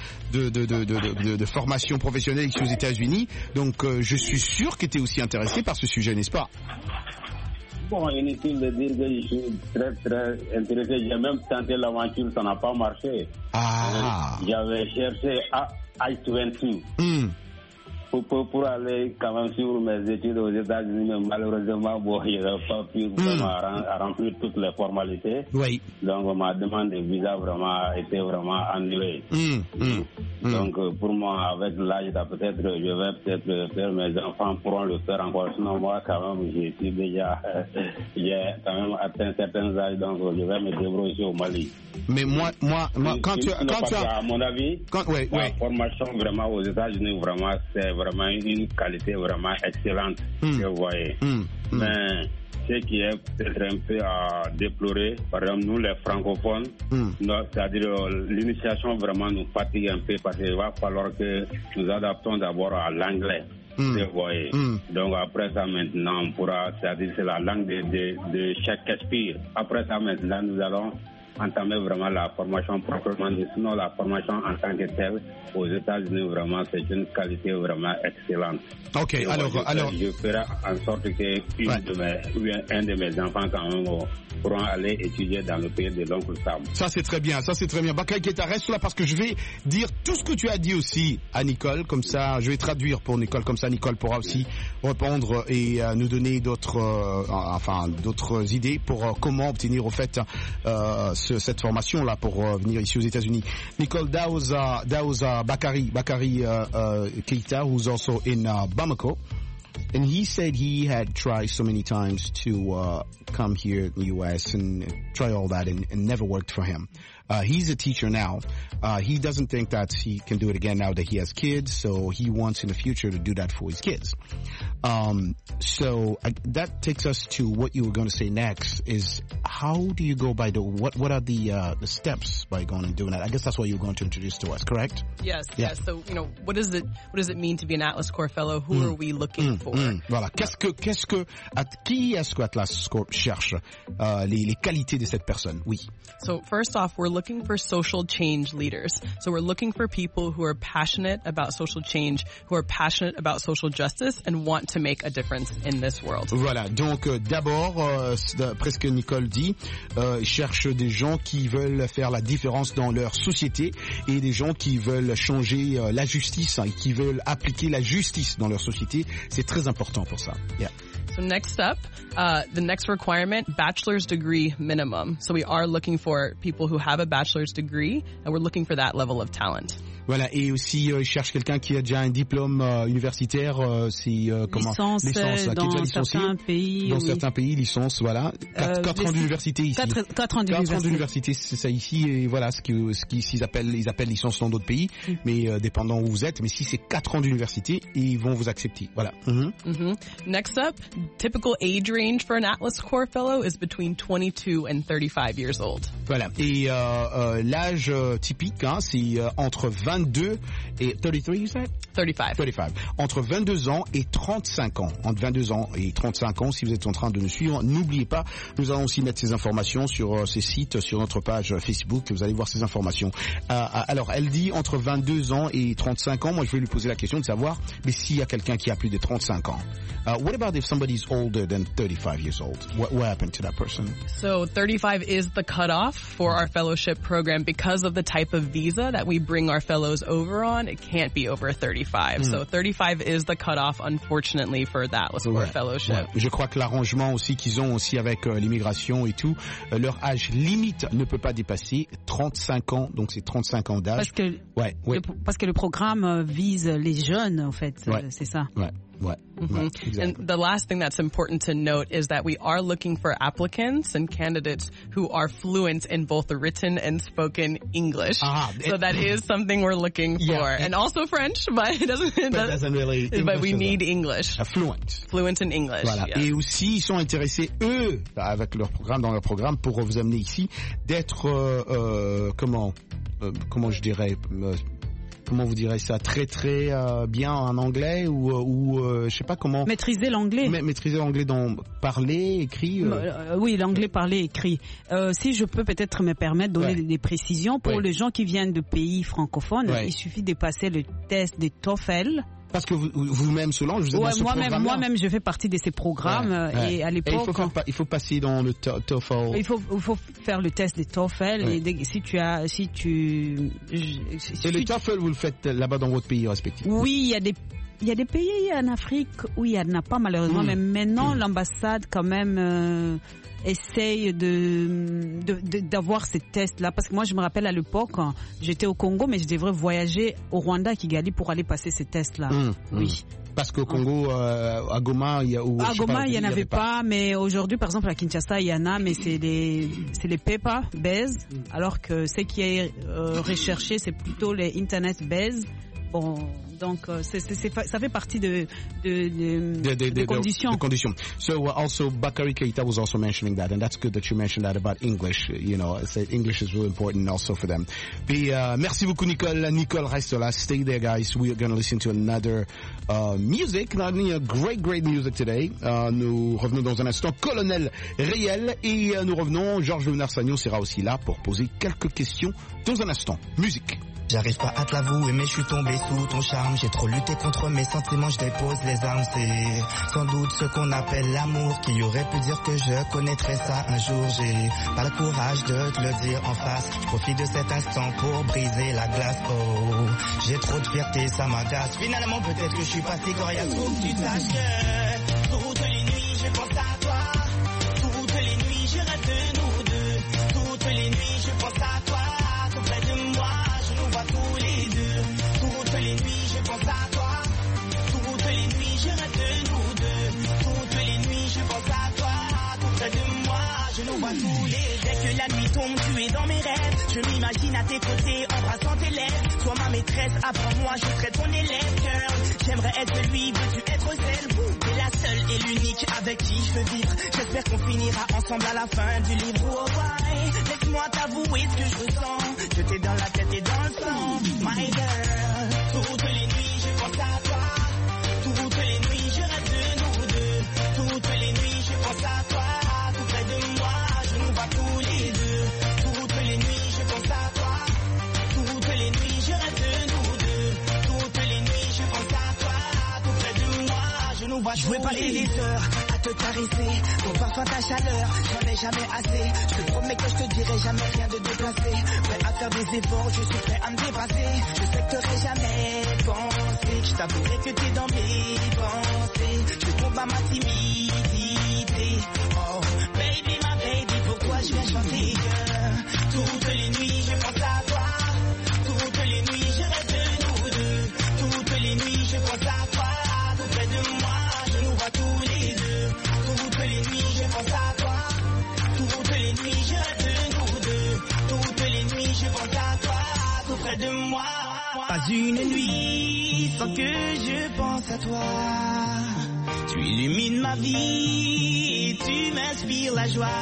de formation professionnelle ici aux États-Unis. Donc je suis sûr que tu es aussi intéressé par ce sujet, n'est-ce pas? Bon, inutile de dire que je suis très très intéressé. J'ai même tenté l'aventure, ça n'a pas marché. J'avais cherché I-20. Pour aller quand même suivre mes études aux États-Unis, mais malheureusement, je n'ai pas pu vraiment remplir toutes les formalités. Oui. Donc ma demande de visa vraiment été vraiment annulée. Donc pour moi, avec l'âge, peut-être je vais faire, mes enfants pourront le faire encore. Sinon moi quand même, j'ai quand même atteint certains âges, donc je vais me débrouiller au Mali. Mais moi, quand tu as, à mon avis, la formation vraiment aux États-Unis, vraiment c'est vraiment une qualité vraiment excellente, vous voyez. Mais ce qui est peut-être un peu à déplorer, par exemple nous les francophones, c'est-à-dire l'initiation vraiment nous fatigue un peu parce qu'il va falloir que nous adaptons d'abord à l'anglais. Vous voyez. Donc après ça maintenant on pourra, c'est-à-dire c'est la langue de Shakespeare. Après ça maintenant nous allons entamer vraiment la formation proprement dit, sinon la formation en tant que telle aux États-Unis vraiment c'est une qualité vraiment excellente. Ok, alors je ferai en sorte que un de mes enfants quand même pourront aller étudier dans le pays de l'oncle Sam. Ça c'est très bien. Bakary Keïta, reste là parce que je vais dire tout ce que tu as dit aussi à Nicole, comme ça je vais traduire pour Nicole, comme ça Nicole pourra aussi répondre et nous donner d'autres idées pour comment obtenir au fait cette formation là pour venir ici aux États-Unis. Nicole, that was Bakary Keïta, who's also in Bamako, and he said he had tried so many times to come here in the U.S. and try all that and never worked for him. He's a teacher now. He doesn't think that he can do it again now that he has kids, so he wants in the future to do that for his kids. That takes us to what you were going to say next is how do you go by what are the steps by going and doing that? I guess that's what you were going to introduce to us, correct? Yes. So, what does it mean to be an Atlas Corp fellow? Who are we looking for? Voilà. Qui est-ce que Atlas Corp cherche? Les qualités de cette personne? Oui. So first off, we're looking for social change leaders. So we're looking for people who are passionate about social change, who are passionate about social justice, and want to make a difference in this world. Voilà. Donc d'abord, d'après ce que Nicole dit, cherche des gens qui veulent faire la différence dans leur société et des gens qui veulent changer la justice et qui veulent appliquer la justice dans leur société. C'est très important pour ça. Yeah. So next up, the next requirement, bachelor's degree minimum. So we are looking for people who have a bachelor's degree, and we're looking for that level of talent. Voilà, et aussi il cherche quelqu'un qui a déjà un diplôme universitaire, licence dans certains pays. Dans certains pays, licence, voilà. 4 ans d'université ici. 4 ans d'université, c'est ça ici, et voilà ce qu'ils appellent licence dans d'autres pays, mais dépendant où vous êtes. Mais si c'est 4 ans d'université, ils vont vous accepter. Voilà. Next up, typical age range for an Atlas Corp fellow is between 22 and 35 years old. Voilà, et l'âge typique, c'est entre 20 22 et 33, you said? 35. 35. Entre 22 ans et 35 ans. Entre 22 ans et 35 ans, si vous êtes en train de nous suivre, n'oubliez pas, nous allons aussi mettre ces informations sur ces sites, sur notre page Facebook. Vous allez voir ces informations. Alors, elle dit entre 22 ans et 35 ans. Moi, je vais lui poser la question de savoir, mais s'il y a quelqu'un qui a plus de 35 ans. What about if somebody is older than 35 years old? What happened to that person? So 35 is the cutoff for our fellowship program because of the type of visa that we bring our fellows over on. It can't be over 35. So 35 is the cutoff, unfortunately, for the Atlas Core Fellowship. Ouais. Je crois que l'arrangement aussi qu'ils ont aussi avec l'immigration et tout, leur âge limite ne peut pas dépasser 35 ans. Donc c'est 35 ans d'âge. Parce que le programme vise les jeunes, en fait. C'est ça. Exactly. And the last thing that's important to note is that we are looking for applicants and candidates who are fluent in both the written and spoken English. So that is something we're looking for. And also French, but it doesn't really. But we need English. Fluent in English. Voilà. Yes. Et aussi, ils sont intéressés, eux, avec leur programme, dans leur programme, pour vous amener ici, d'être, comment je dirais, comment vous direz ça, très bien en anglais ou je sais pas comment. Maîtriser l'anglais. Maîtriser l'anglais dans parler, écrit. Oui, l'anglais parlé, écrit. Si je peux peut-être me permettre de donner des précisions pour les gens qui viennent de pays francophones, il suffit de passer le test des TOEFL. Parce que vous-même, Solange, vous êtes dans ce programme-là. Moi-même, je fais partie de ces programmes et à l'époque. Et il faut passer dans le TOEFL. Il faut faire le test des TOEFL et et le TOEFL, vous le faites là-bas dans votre pays respectif. Oui, il y a des pays en Afrique où il n'y en a pas malheureusement, mais maintenant l'ambassade quand même essaye d'avoir ces tests-là. Parce que moi, je me rappelle à l'époque, j'étais au Congo, mais je devrais voyager au Rwanda, à Kigali, pour aller passer ces tests-là. Oui. Parce qu'au Congo, à Goma, il y a... À Goma, il n'y en avait pas, mais aujourd'hui, par exemple, à Kinshasa, il y en a, mais c'est les paper based, alors que ce qui est recherché, c'est plutôt les internet based. Bon, donc ça fait partie de conditions. The conditions. So also Bakary Keita was also mentioning that, and that's good that you mentioned that about English. You know, English is really important also for them. Merci beaucoup Nicole reste là. Stay there, guys. We are going to listen to another music. Not only a great music today. Nous revenons dans un instant. Colonel Réel et nous revenons. Georges Léonard Sagnon sera aussi là pour poser quelques questions dans un instant. Musique. J'arrive pas à te l'avouer mais je suis tombé sous ton charme. J'ai trop lutté contre mes sentiments, je dépose les armes. C'est sans doute ce qu'on appelle l'amour. Qui aurait pu dire que je connaîtrais ça un jour. J'ai pas le courage de te le dire en face. Je profite de cet instant pour briser la glace. Oh, j'ai trop de fierté, ça m'agace. Finalement peut-être que je suis pas si coriace. Faut que tu saches que toutes les nuits je pense à toi. Toutes les nuits je rêve de nous deux. Toutes les nuits je pense à toi. Tout près de moi. Tous les deux, toutes les nuits je pense à toi. Toutes les nuits je rêve de nous deux. Toutes les nuits je pense à toi. Tout près de moi, je nous vois tous les deux. Dès que la nuit tombe, tu es dans mes rêves. Je m'imagine à tes côtés, embrassant tes lèvres. Sois ma maîtresse, apprends-moi, je serai ton élève. Girl, j'aimerais être lui, veux-tu être celle? T'es la seule et l'unique avec qui je veux vivre. J'espère qu'on finira ensemble à la fin du livre. Oh, ouais. Laisse-moi t'avouer ce que je ressens. Je t'ai dans la tête et dans le sang, my girl. Toutes les nuits je pense à toi. Toutes les nuits je rêve de nous deux. Toutes les nuits je pense à toi. Tout près de moi, je nous vois tous les deux. Toutes les nuits je pense à toi. Toutes les nuits je rêve de nous deux. Toutes les nuits je pense à toi. Tout près de moi, je nous vois tous les deux. Je veux passer des heures à te caresser. Ton parfum, ta chaleur, j'en ai jamais assez. Je te promets que je te dirai jamais rien de déplacé. Prêt à faire des efforts, je suis prêt à me dépasser. Je sais que t'aurais jamais pensé. Je t'avouerai que t'es dans mes pensées. Je combats ma timidité. Oh, baby, ma baby, pour toi je viens chanter. Toutes les nuits je pense à toi. Toutes les nuits je rêve de nous deux. Toutes les nuits je pense à toi. Tout près de moi, je nous vois tous les deux. Toutes les nuits je pense à toi. Toutes les nuits je rêve de nous deux. Toutes les nuits je pense à toi. Tout près de moi. Pas une nuit sans que je pense à toi. Tu illumines ma vie, tu m'inspires la joie.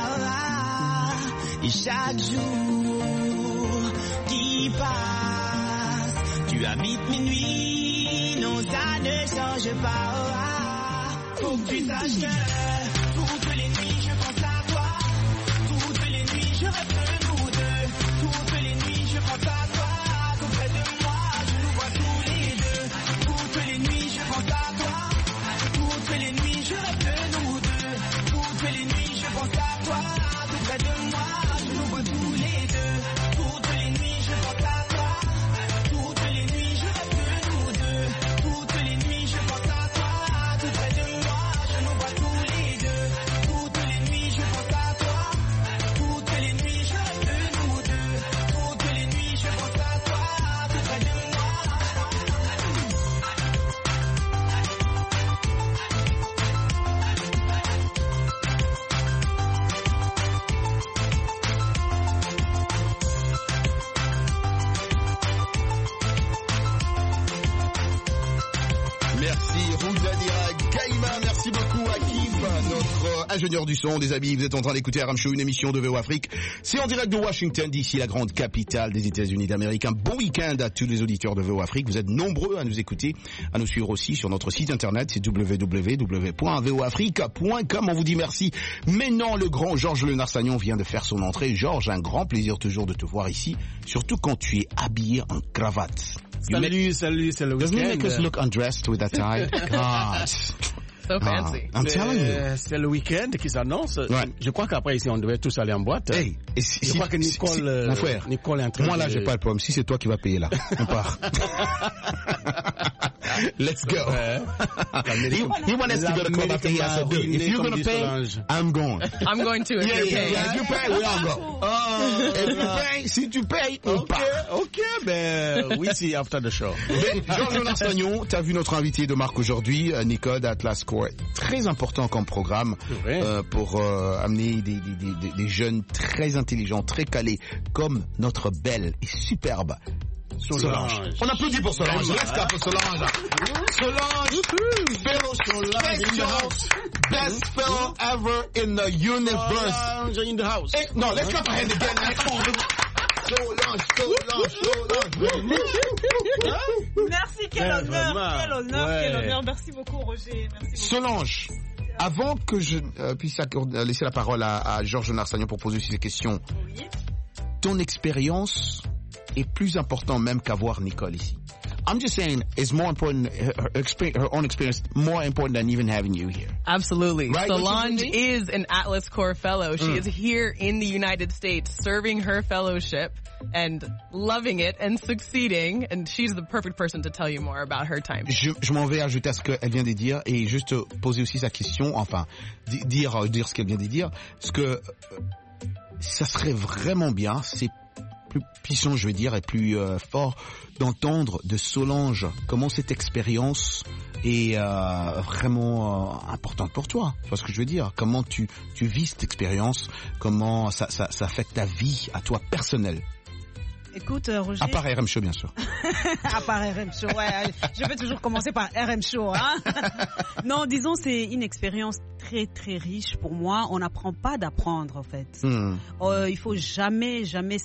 Et chaque jour qui passe tu habites minuit, non ça ne change pas. Faut que tu saches que toutes les nuits je pense à toi. Toutes les nuits je rêve de nous deux. Toutes les nuits je pense à toi. Tout près de moi, je nous vois tous les deux. Toutes les nuits je pense à toi. Toutes les nuits je rêve de nous deux. Toutes les nuits je pense à toi. Tout près de moi, je nous vois tous les deux. Toutes les nuits je pense à toi. Toutes les nuits je rêve de nous deux. Toutes les nuits je pense à toi. Tout près de moi, je nous vois tous les deux. Toutes les nuits je pense à toi. Toutes les nuits je rêve de nous deux. Toutes les nuits je pense à toi. Tout près de moi. Merci Roudadira Gaïma, merci beaucoup Akif, notre ingénieur du son. Des amis, vous êtes en train d'écouter RM Show, une émission de VO Afrique. C'est en direct de Washington DC, la grande capitale des États-Unis d'Amérique. Un bon week-end à tous les auditeurs de VO Afrique. Vous êtes nombreux à nous écouter, à nous suivre aussi sur notre site internet, c'est www.voafrique.com. On vous dit merci. Maintenant, le grand Georges Lenard-Sagnon vient de faire son entrée. Georges, un grand plaisir toujours de te voir ici, surtout quand tu es habillé en cravate. Salut, c'est le week-end. Doesn't it make us look undressed with that tie? Gosh. So fancy. I'm telling you. C'est le week-end qui s'annonce. Ouais. Je crois qu'après ici, on devait tous aller en boîte. Hey, je crois que Nicole, mon frère, Nicole est en train moi là, j'ai pas le problème. Si c'est toi qui vas payer là, on part. Let's go. He wants us to go to club after he has to do. If you're going to pay, I'm going. I'm going to. If you pay, we all go. If you pay, si tu payes, on part. Ok, ben, we see after the show. Georges Lenard-Sagnon, t'as vu notre invité de marque aujourd'hui, Nicole Atlas Core. Très important comme programme pour amener des jeunes très intelligents, très calés, comme notre belle et superbe Solange. On applaudit pour Solange. Let's go pour Solange. Solange, fellow special, best fellow ever in the universe. Solange in the house. Hey, no, let's clap our hands again. Solange. Merci, quel honneur. Merci beaucoup, Roger. Merci beaucoup. Solange, avant que je puisse laisser la parole à Georges Lenard-Sagnon pour poser aussi des questions, ton expérience est plus importante même qu'avoir Nicole ici. I'm just saying, it's more important, her own experience, more important than even having you here. Absolutely. Right? Solange is an Atlas Core Fellow. She is here in the United States serving her fellowship and loving it and succeeding. And she's the perfect person to tell you more about her time. Je m'en vais ajouter à ce qu'elle vient de dire et juste poser aussi sa question, enfin, dire ce qu'elle vient de dire. Parce que ça serait vraiment bien, c'est plus puissant, je veux dire, et plus fort d'entendre de Solange comment cette expérience est vraiment importante pour toi. Tu vois ce que je veux dire? Comment tu vis cette expérience? Comment ça affecte ta vie à toi personnelle? Écoute, Roger. À part RM Show, bien sûr. À part RM Show, ouais. Je vais toujours commencer par RM Show, hein. Non, disons, c'est une expérience très, très riche pour moi. On n'apprend pas d'apprendre, en fait. Il faut jamais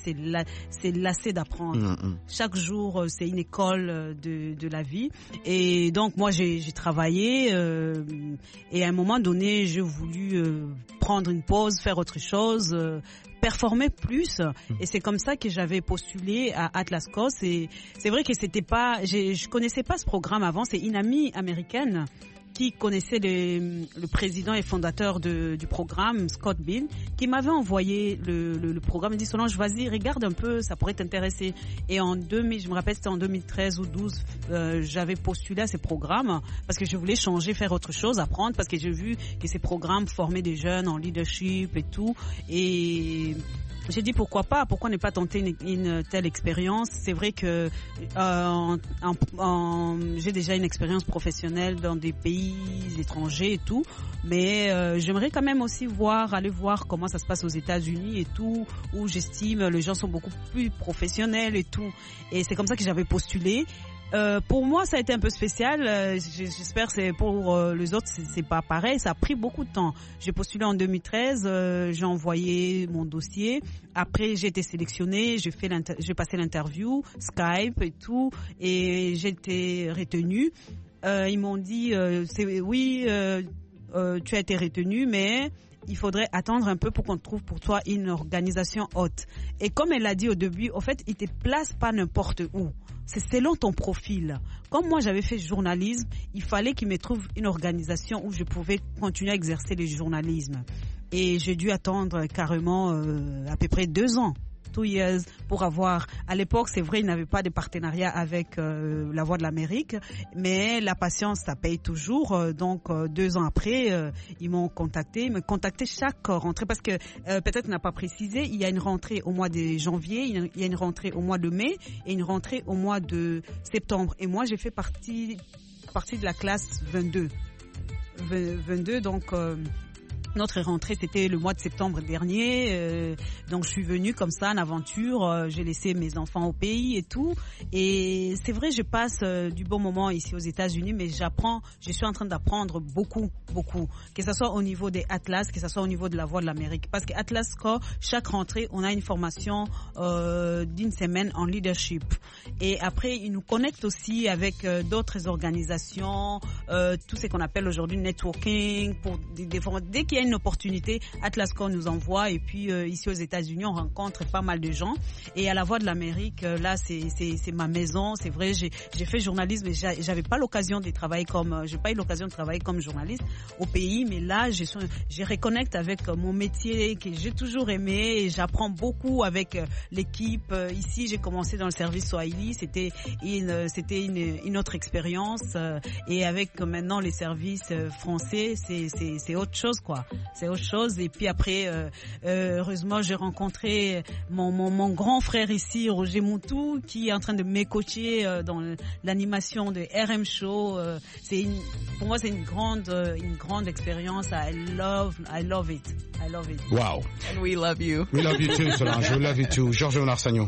se lasser d'apprendre. Chaque jour, c'est une école de la vie. Et donc, moi, j'ai travaillé, et à un moment donné, j'ai voulu prendre une pause, faire autre chose, performer plus, et c'est comme ça que j'avais postulé à Atlas Core. C'est vrai que c'était pas, je connaissais pas ce programme avant. C'est une amie américaine qui connaissait le président et fondateur du programme, Scott Bean, qui m'avait envoyé le programme. Il dit: Solange, vas-y, regarde un peu, ça pourrait t'intéresser. Et je me rappelle, c'était en 2013 ou 12, j'avais postulé à ces programmes parce que je voulais changer, faire autre chose, apprendre, parce que j'ai vu que ces programmes formaient des jeunes en leadership et tout. Et j'ai dit pourquoi ne pas tenter une telle expérience. C'est vrai que j'ai déjà une expérience professionnelle dans des pays étrangers et tout, mais j'aimerais quand même aussi aller voir comment ça se passe aux États-Unis et tout, où j'estime les gens sont beaucoup plus professionnels et tout. Et c'est comme ça que j'avais postulé. Pour moi, ça a été un peu spécial. J'espère que c'est pour les autres, c'est pas pareil. Ça a pris beaucoup de temps. J'ai postulé en 2013. J'ai envoyé mon dossier. Après, j'ai été sélectionnée. J'ai passé l'interview, Skype et tout, et j'ai été retenue. Ils m'ont dit, tu as été retenue, mais il faudrait attendre un peu pour qu'on trouve pour toi une organisation haute. Et comme elle l'a dit au début, en fait, ils te placent pas n'importe où. C'est selon ton profil. Comme moi, j'avais fait journalisme, il fallait qu'ils me trouvent une organisation où je pouvais continuer à exercer le journalisme. Et j'ai dû attendre carrément à peu près 2 ans. 2 years pour avoir. À l'époque, c'est vrai, ils n'avaient pas de partenariat avec La Voix de l'Amérique, mais la patience, ça paye toujours. Donc, 2 ans après, ils m'ont contacté. Ils me contactaient chaque rentrée parce que peut-être n'a pas précisé. Il y a une rentrée au mois de janvier, il y a une rentrée au mois de mai et une rentrée au mois de septembre. Et moi, j'ai fait partie de la classe 22. Donc. Notre rentrée, c'était le mois de septembre dernier. Donc, je suis venue comme ça en aventure. J'ai laissé mes enfants au pays et tout. Et c'est vrai, je passe du bon moment ici aux États-Unis, mais je suis en train d'apprendre beaucoup. Que ce soit au niveau des Atlas, que ce soit au niveau de La Voix de l'Amérique. Parce que Atlas Score, chaque rentrée, on a une formation d'une semaine en leadership. Et après, ils nous connectent aussi avec d'autres organisations, tout ce qu'on appelle aujourd'hui networking. Dès qu'il y a une opportunité, Atlas Score nous envoie et puis ici aux États-Unis, on rencontre pas mal de gens. Et à La Voix de l'Amérique, là, c'est ma maison. C'est vrai, j'ai fait journalisme, mais j'avais pas l'occasion de travailler j'ai pas eu l'occasion de travailler comme journaliste au pays, mais là, je reconnecte avec mon métier que j'ai toujours aimé et j'apprends beaucoup avec l'équipe. Ici, j'ai commencé dans le service Swahili, c'était une autre expérience et avec maintenant les services français, c'est autre chose, quoi. C'est autre chose. Et puis après, heureusement, j'ai rencontré mon grand frère ici, Roger Moutou, qui est en train de me coacher dans l'animation de RM Show. Pour moi, c'est une grande expérience. I love it. Wow. And we love you. We love you too, Solange. We love you too. Georges Onarsagnon.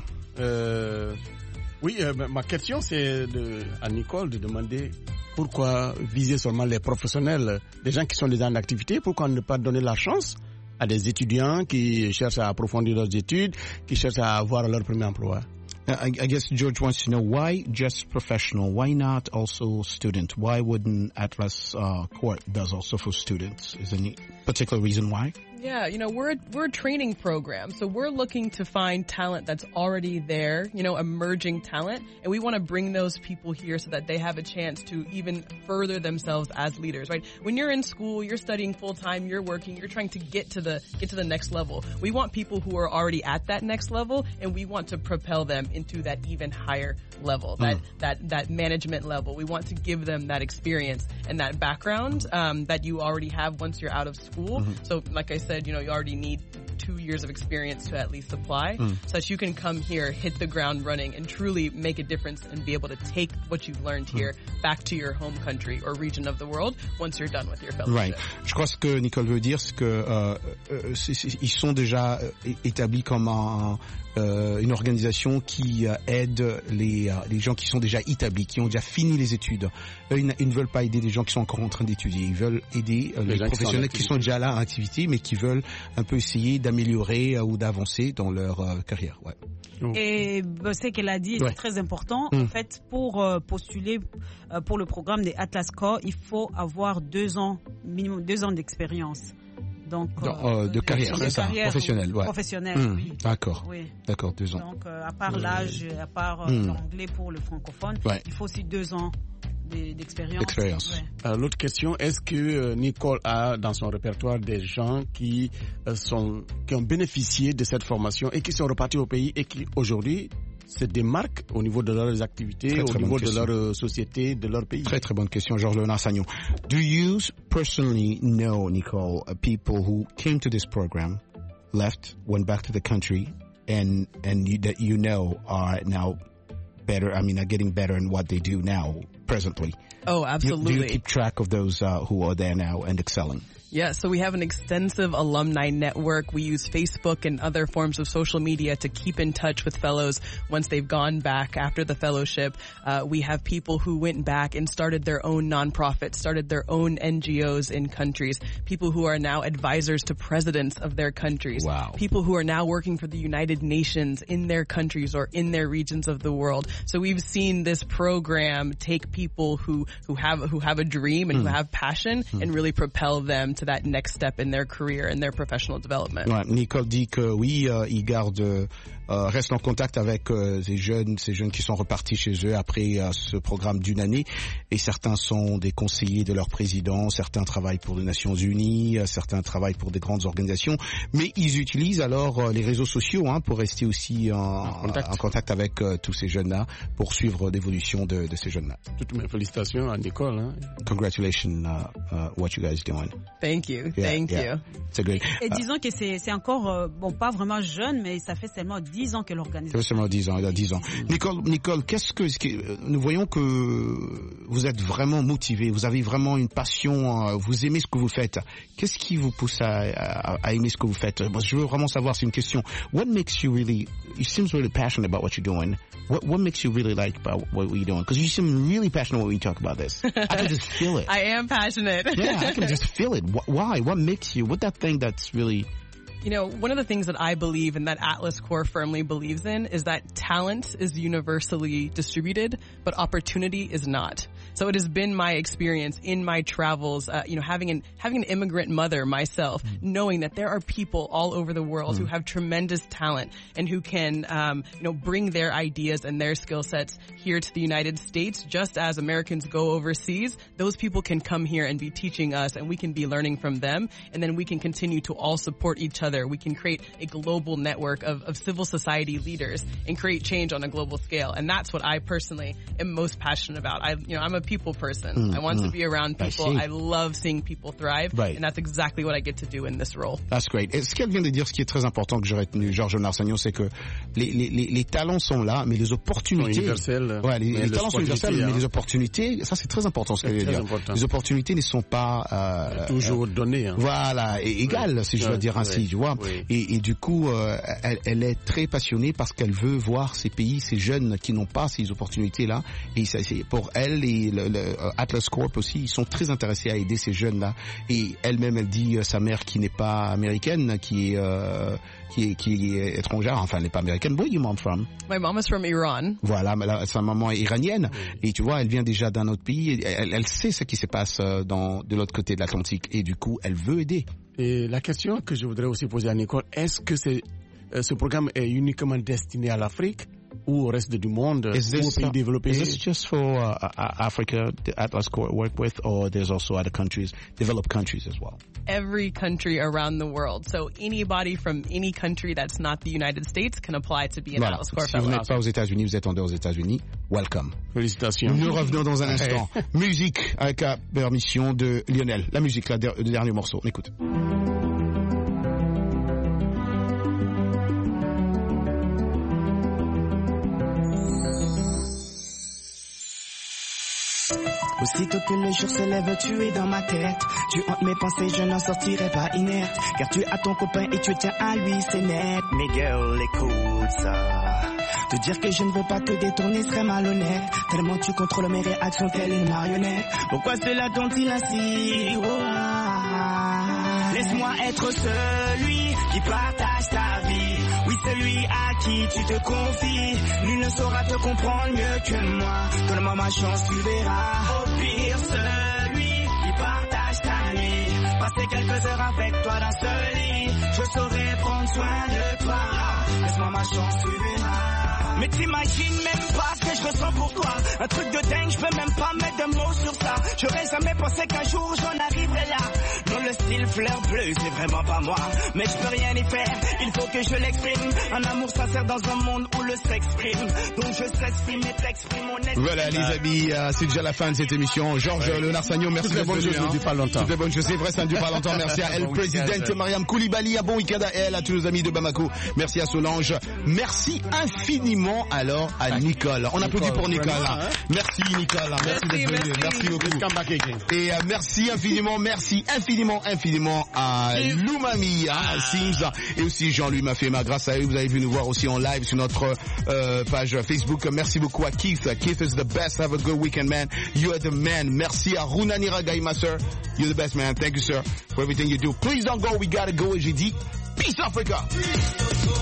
Oui, ma question, c'est à Nicole de demander pourquoi viser seulement les professionnels, les gens qui sont déjà en activité, pourquoi ne pas donner la chance à des étudiants qui cherchent à approfondir leurs études, qui cherchent à avoir leur premier emploi? I guess George wants to know why just professional, why not also student? Why wouldn't Atlas Court does also for students? Is there any particular reason why? Yeah, we're a training program, so we're looking to find talent that's already there, emerging talent, and we want to bring those people here so that they have a chance to even further themselves as leaders, right? When you're in school, you're studying full time, you're working, you're trying to get to the next level. We want people who are already at that next level, and we want to propel them into that even higher level, that management level. We want to give them that experience and that background that you already have once you're out of school. Mm-hmm. So, like I said, you already need 2 years of experience to at least apply so that you can come here, hit the ground running, and truly make a difference and be able to take what you've learned here back to your home country or region of the world once you're done with your fellowship. Right. Je crois ce que Nicole veut dire, c'est que ils sont déjà établis comme une organisation qui aide les gens qui sont déjà établis, qui ont déjà fini les études. Eux, ils ne veulent pas aider les gens qui sont encore en train d'étudier. Ils veulent aider les professionnels qui sont déjà là en activité, mais qui veulent un peu essayer d'améliorer ou d'avancer dans leur carrière. Ouais. Et ce qu'elle a dit est très important. En fait, pour postuler pour le programme des Atlas Core, il faut avoir 2 ans, minimum 2 ans d'expérience. Donc, de carrière, c'est ça, professionnelle. Ouais. Professionnelle, oui. D'accord. Oui. D'accord, 2 ans. Donc, à part l'âge, à part l'anglais pour le francophone, il faut aussi 2 ans d'expérience. Ouais. L'autre question, est-ce que Nicole a dans son répertoire des gens qui ont bénéficié de cette formation et qui sont repartis au pays et qui aujourd'hui se démarquent au niveau de leurs activités, au niveau de leur société, de leur pays? Très très bonne question, Georges Onarsagnon. Do you personally know, Nicole, people who came to this program, left, went back to the country, and that you know are now better, are getting better in what they do now, presently? Oh, absolutely. Do you keep track of those who are there now and excelling? Yeah, so we have an extensive alumni network. We use Facebook and other forms of social media to keep in touch with fellows once they've gone back after the fellowship. We have people who went back and started their own nonprofits, started their own NGOs in countries, people who are now advisors to presidents of their countries, wow. people who are now working for the United Nations in their countries or in their regions of the world. So we've seen this program take people who have a dream and who have passion and really propel them to that next step in their career and their professional development. Ouais, Nicole dit que oui, il garde reste en contact avec ces jeunes qui sont repartis chez eux après ce programme d'une année, et certains sont des conseillers de leur président, certains travaillent pour les Nations Unies, certains travaillent pour des grandes organisations, mais ils utilisent alors les réseaux sociaux pour rester aussi en contact avec tous ces jeunes-là, pour suivre l'évolution de ces jeunes-là. Toutes mes félicitations à Nicole. Hein. Congratulations, what you guys doing. Thank you, thank you. C'est great. Et disons que c'est encore, bon, pas vraiment jeune, mais ça fait seulement 10 ans que l'organisation. Ça fait seulement 10 ans, il a 10 ans. Nicole, nous voyons que vous êtes vraiment motivé, vous avez vraiment une passion, vous aimez ce que vous faites. Qu'est-ce qui vous pousse à aimer ce que vous faites? Je veux vraiment savoir, c'est une question. What makes you really, you seem really passionate about what you're doing. What makes you really like about what you're doing? Because you seem really passionate when you talk about this. I can just feel it. I am passionate. Yeah, I can just feel it. Why? What makes you, what that thing that's really... You know, one of the things that I believe and that Atlas Core firmly believes in is that talent is universally distributed, but opportunity is not. So it has been my experience in my travels, having an immigrant mother myself, knowing that there are people all over the world who have tremendous talent and who can, bring their ideas and their skill sets here to the United States. Just as Americans go overseas, those people can come here and be teaching us, and we can be learning from them, and then we can continue to all support each other. We can create a global network of civil society leaders and create change on a global scale. And that's what I personally am most passionate about. I'm a people person. I want to be around people. I love seeing people thrive. Right. And that's exactly what I get to do in this role. That's great. Et ce qu'elle vient de dire, ce qui est très important que j'ai retenu, Georges Narsagnon, c'est que les talents sont là, mais les opportunités... universels. Ouais, les talents sont universels, mais les opportunités, ça c'est très important ce qu'elle vient de dire. Important. Les opportunités ne sont pas... toujours données. Voilà, et égales, si je dois dire ainsi, tu vois. Oui. Et du coup, elle est très passionnée parce qu'elle veut voir ces pays, ces jeunes qui n'ont pas ces opportunités-là. Et ça, c'est pour elle et le Atlas Corp aussi, ils sont très intéressés à aider ces jeunes-là. Et elle-même, elle dit sa mère qui n'est pas américaine, qui est étrangère, enfin elle n'est pas américaine. Where your mom from? My mom is from Iran. Voilà, sa maman est iranienne. Et tu vois, elle vient déjà d'un autre pays. Elle sait ce qui se passe de l'autre côté de l'Atlantique. Et du coup, elle veut aider. Et la question que je voudrais aussi poser à Nicole, est-ce que ce programme est uniquement destiné à l'Afrique ou au reste du monde, ou aux pays développés? Is this just for Africa, the Atlas Corp work with, or there's also other countries, developed countries as well? Every country around the world. So anybody from any country that's not the United States can apply to be an Atlas Corp fellow. Si vous n'êtes pas aux États-Unis, vous êtes en dehors des États-Unis, welcome. Félicitations. Nous revenons dans un instant. Musique avec la permission de Lionel. La musique, le dernier morceau. On écoute. Aussitôt que le jour se lève, tu es dans ma tête. Tu hantes mes pensées, je n'en sortirai pas inerte. Car tu as ton copain et tu tiens à lui, c'est net. Mais girl, écoute ça. Te dire que je ne veux pas te détourner serait malhonnête. Tellement tu contrôles mes réactions telle une marionnette. Pourquoi cela t'ont-ils ainsi? Oh, laisse-moi être celui qui partage ta vie. Oui, celui à qui tu te confies. Nul ne saura te comprendre mieux que moi. Donne-moi ma chance, tu verras. Au pire, celui qui partage ta nuit. Passer quelques heures avec toi dans ce lit. Je saurai prendre soin de toi. Laisse-moi ma chance, tu verras. Mais t'imagines même pas ce que je ressens pour toi. Un truc de dingue, je peux même pas mettre de mots sur ça. J'aurais jamais pensé qu'un jour j'en arriverais là. Non, le style fleur bleue, c'est vraiment pas moi. Mais je peux rien y faire, il faut que je l'exprime. Un amour sincère dans un monde où le sexe prime. Donc je s'exprime et t'exprime mon esprit. Voilà les amis, c'est déjà la fin de cette émission. Georges Narsagnon, merci d'être venu. Toutes les bonnes choses ne durent pas longtemps. Toutes les bonnes choses, c'est vrai, ça ne dure pas longtemps. Merci à elle, présidente Mariam Koulibaly, à bon week-end à elle, à tous nos amis de Bamako. Merci à Solange. Merci infiniment alors à Nicole. On applaudit pour Nicole. Merci Nicole, merci d'être venue. Merci beaucoup. Et merci infiniment infiniment à Lumami, Sims, et aussi Jean-Louis Mafema. Grâce à eux, vous avez vu nous voir aussi en live sur notre page Facebook. Merci beaucoup à Keith. Keith is the best. Have a good weekend, man. You are the man. Merci à Runa Niragaima, sir. You're the best, man. Thank you, sir, for everything you do. Please don't go. We gotta go. Et j'ai dit, peace, Africa.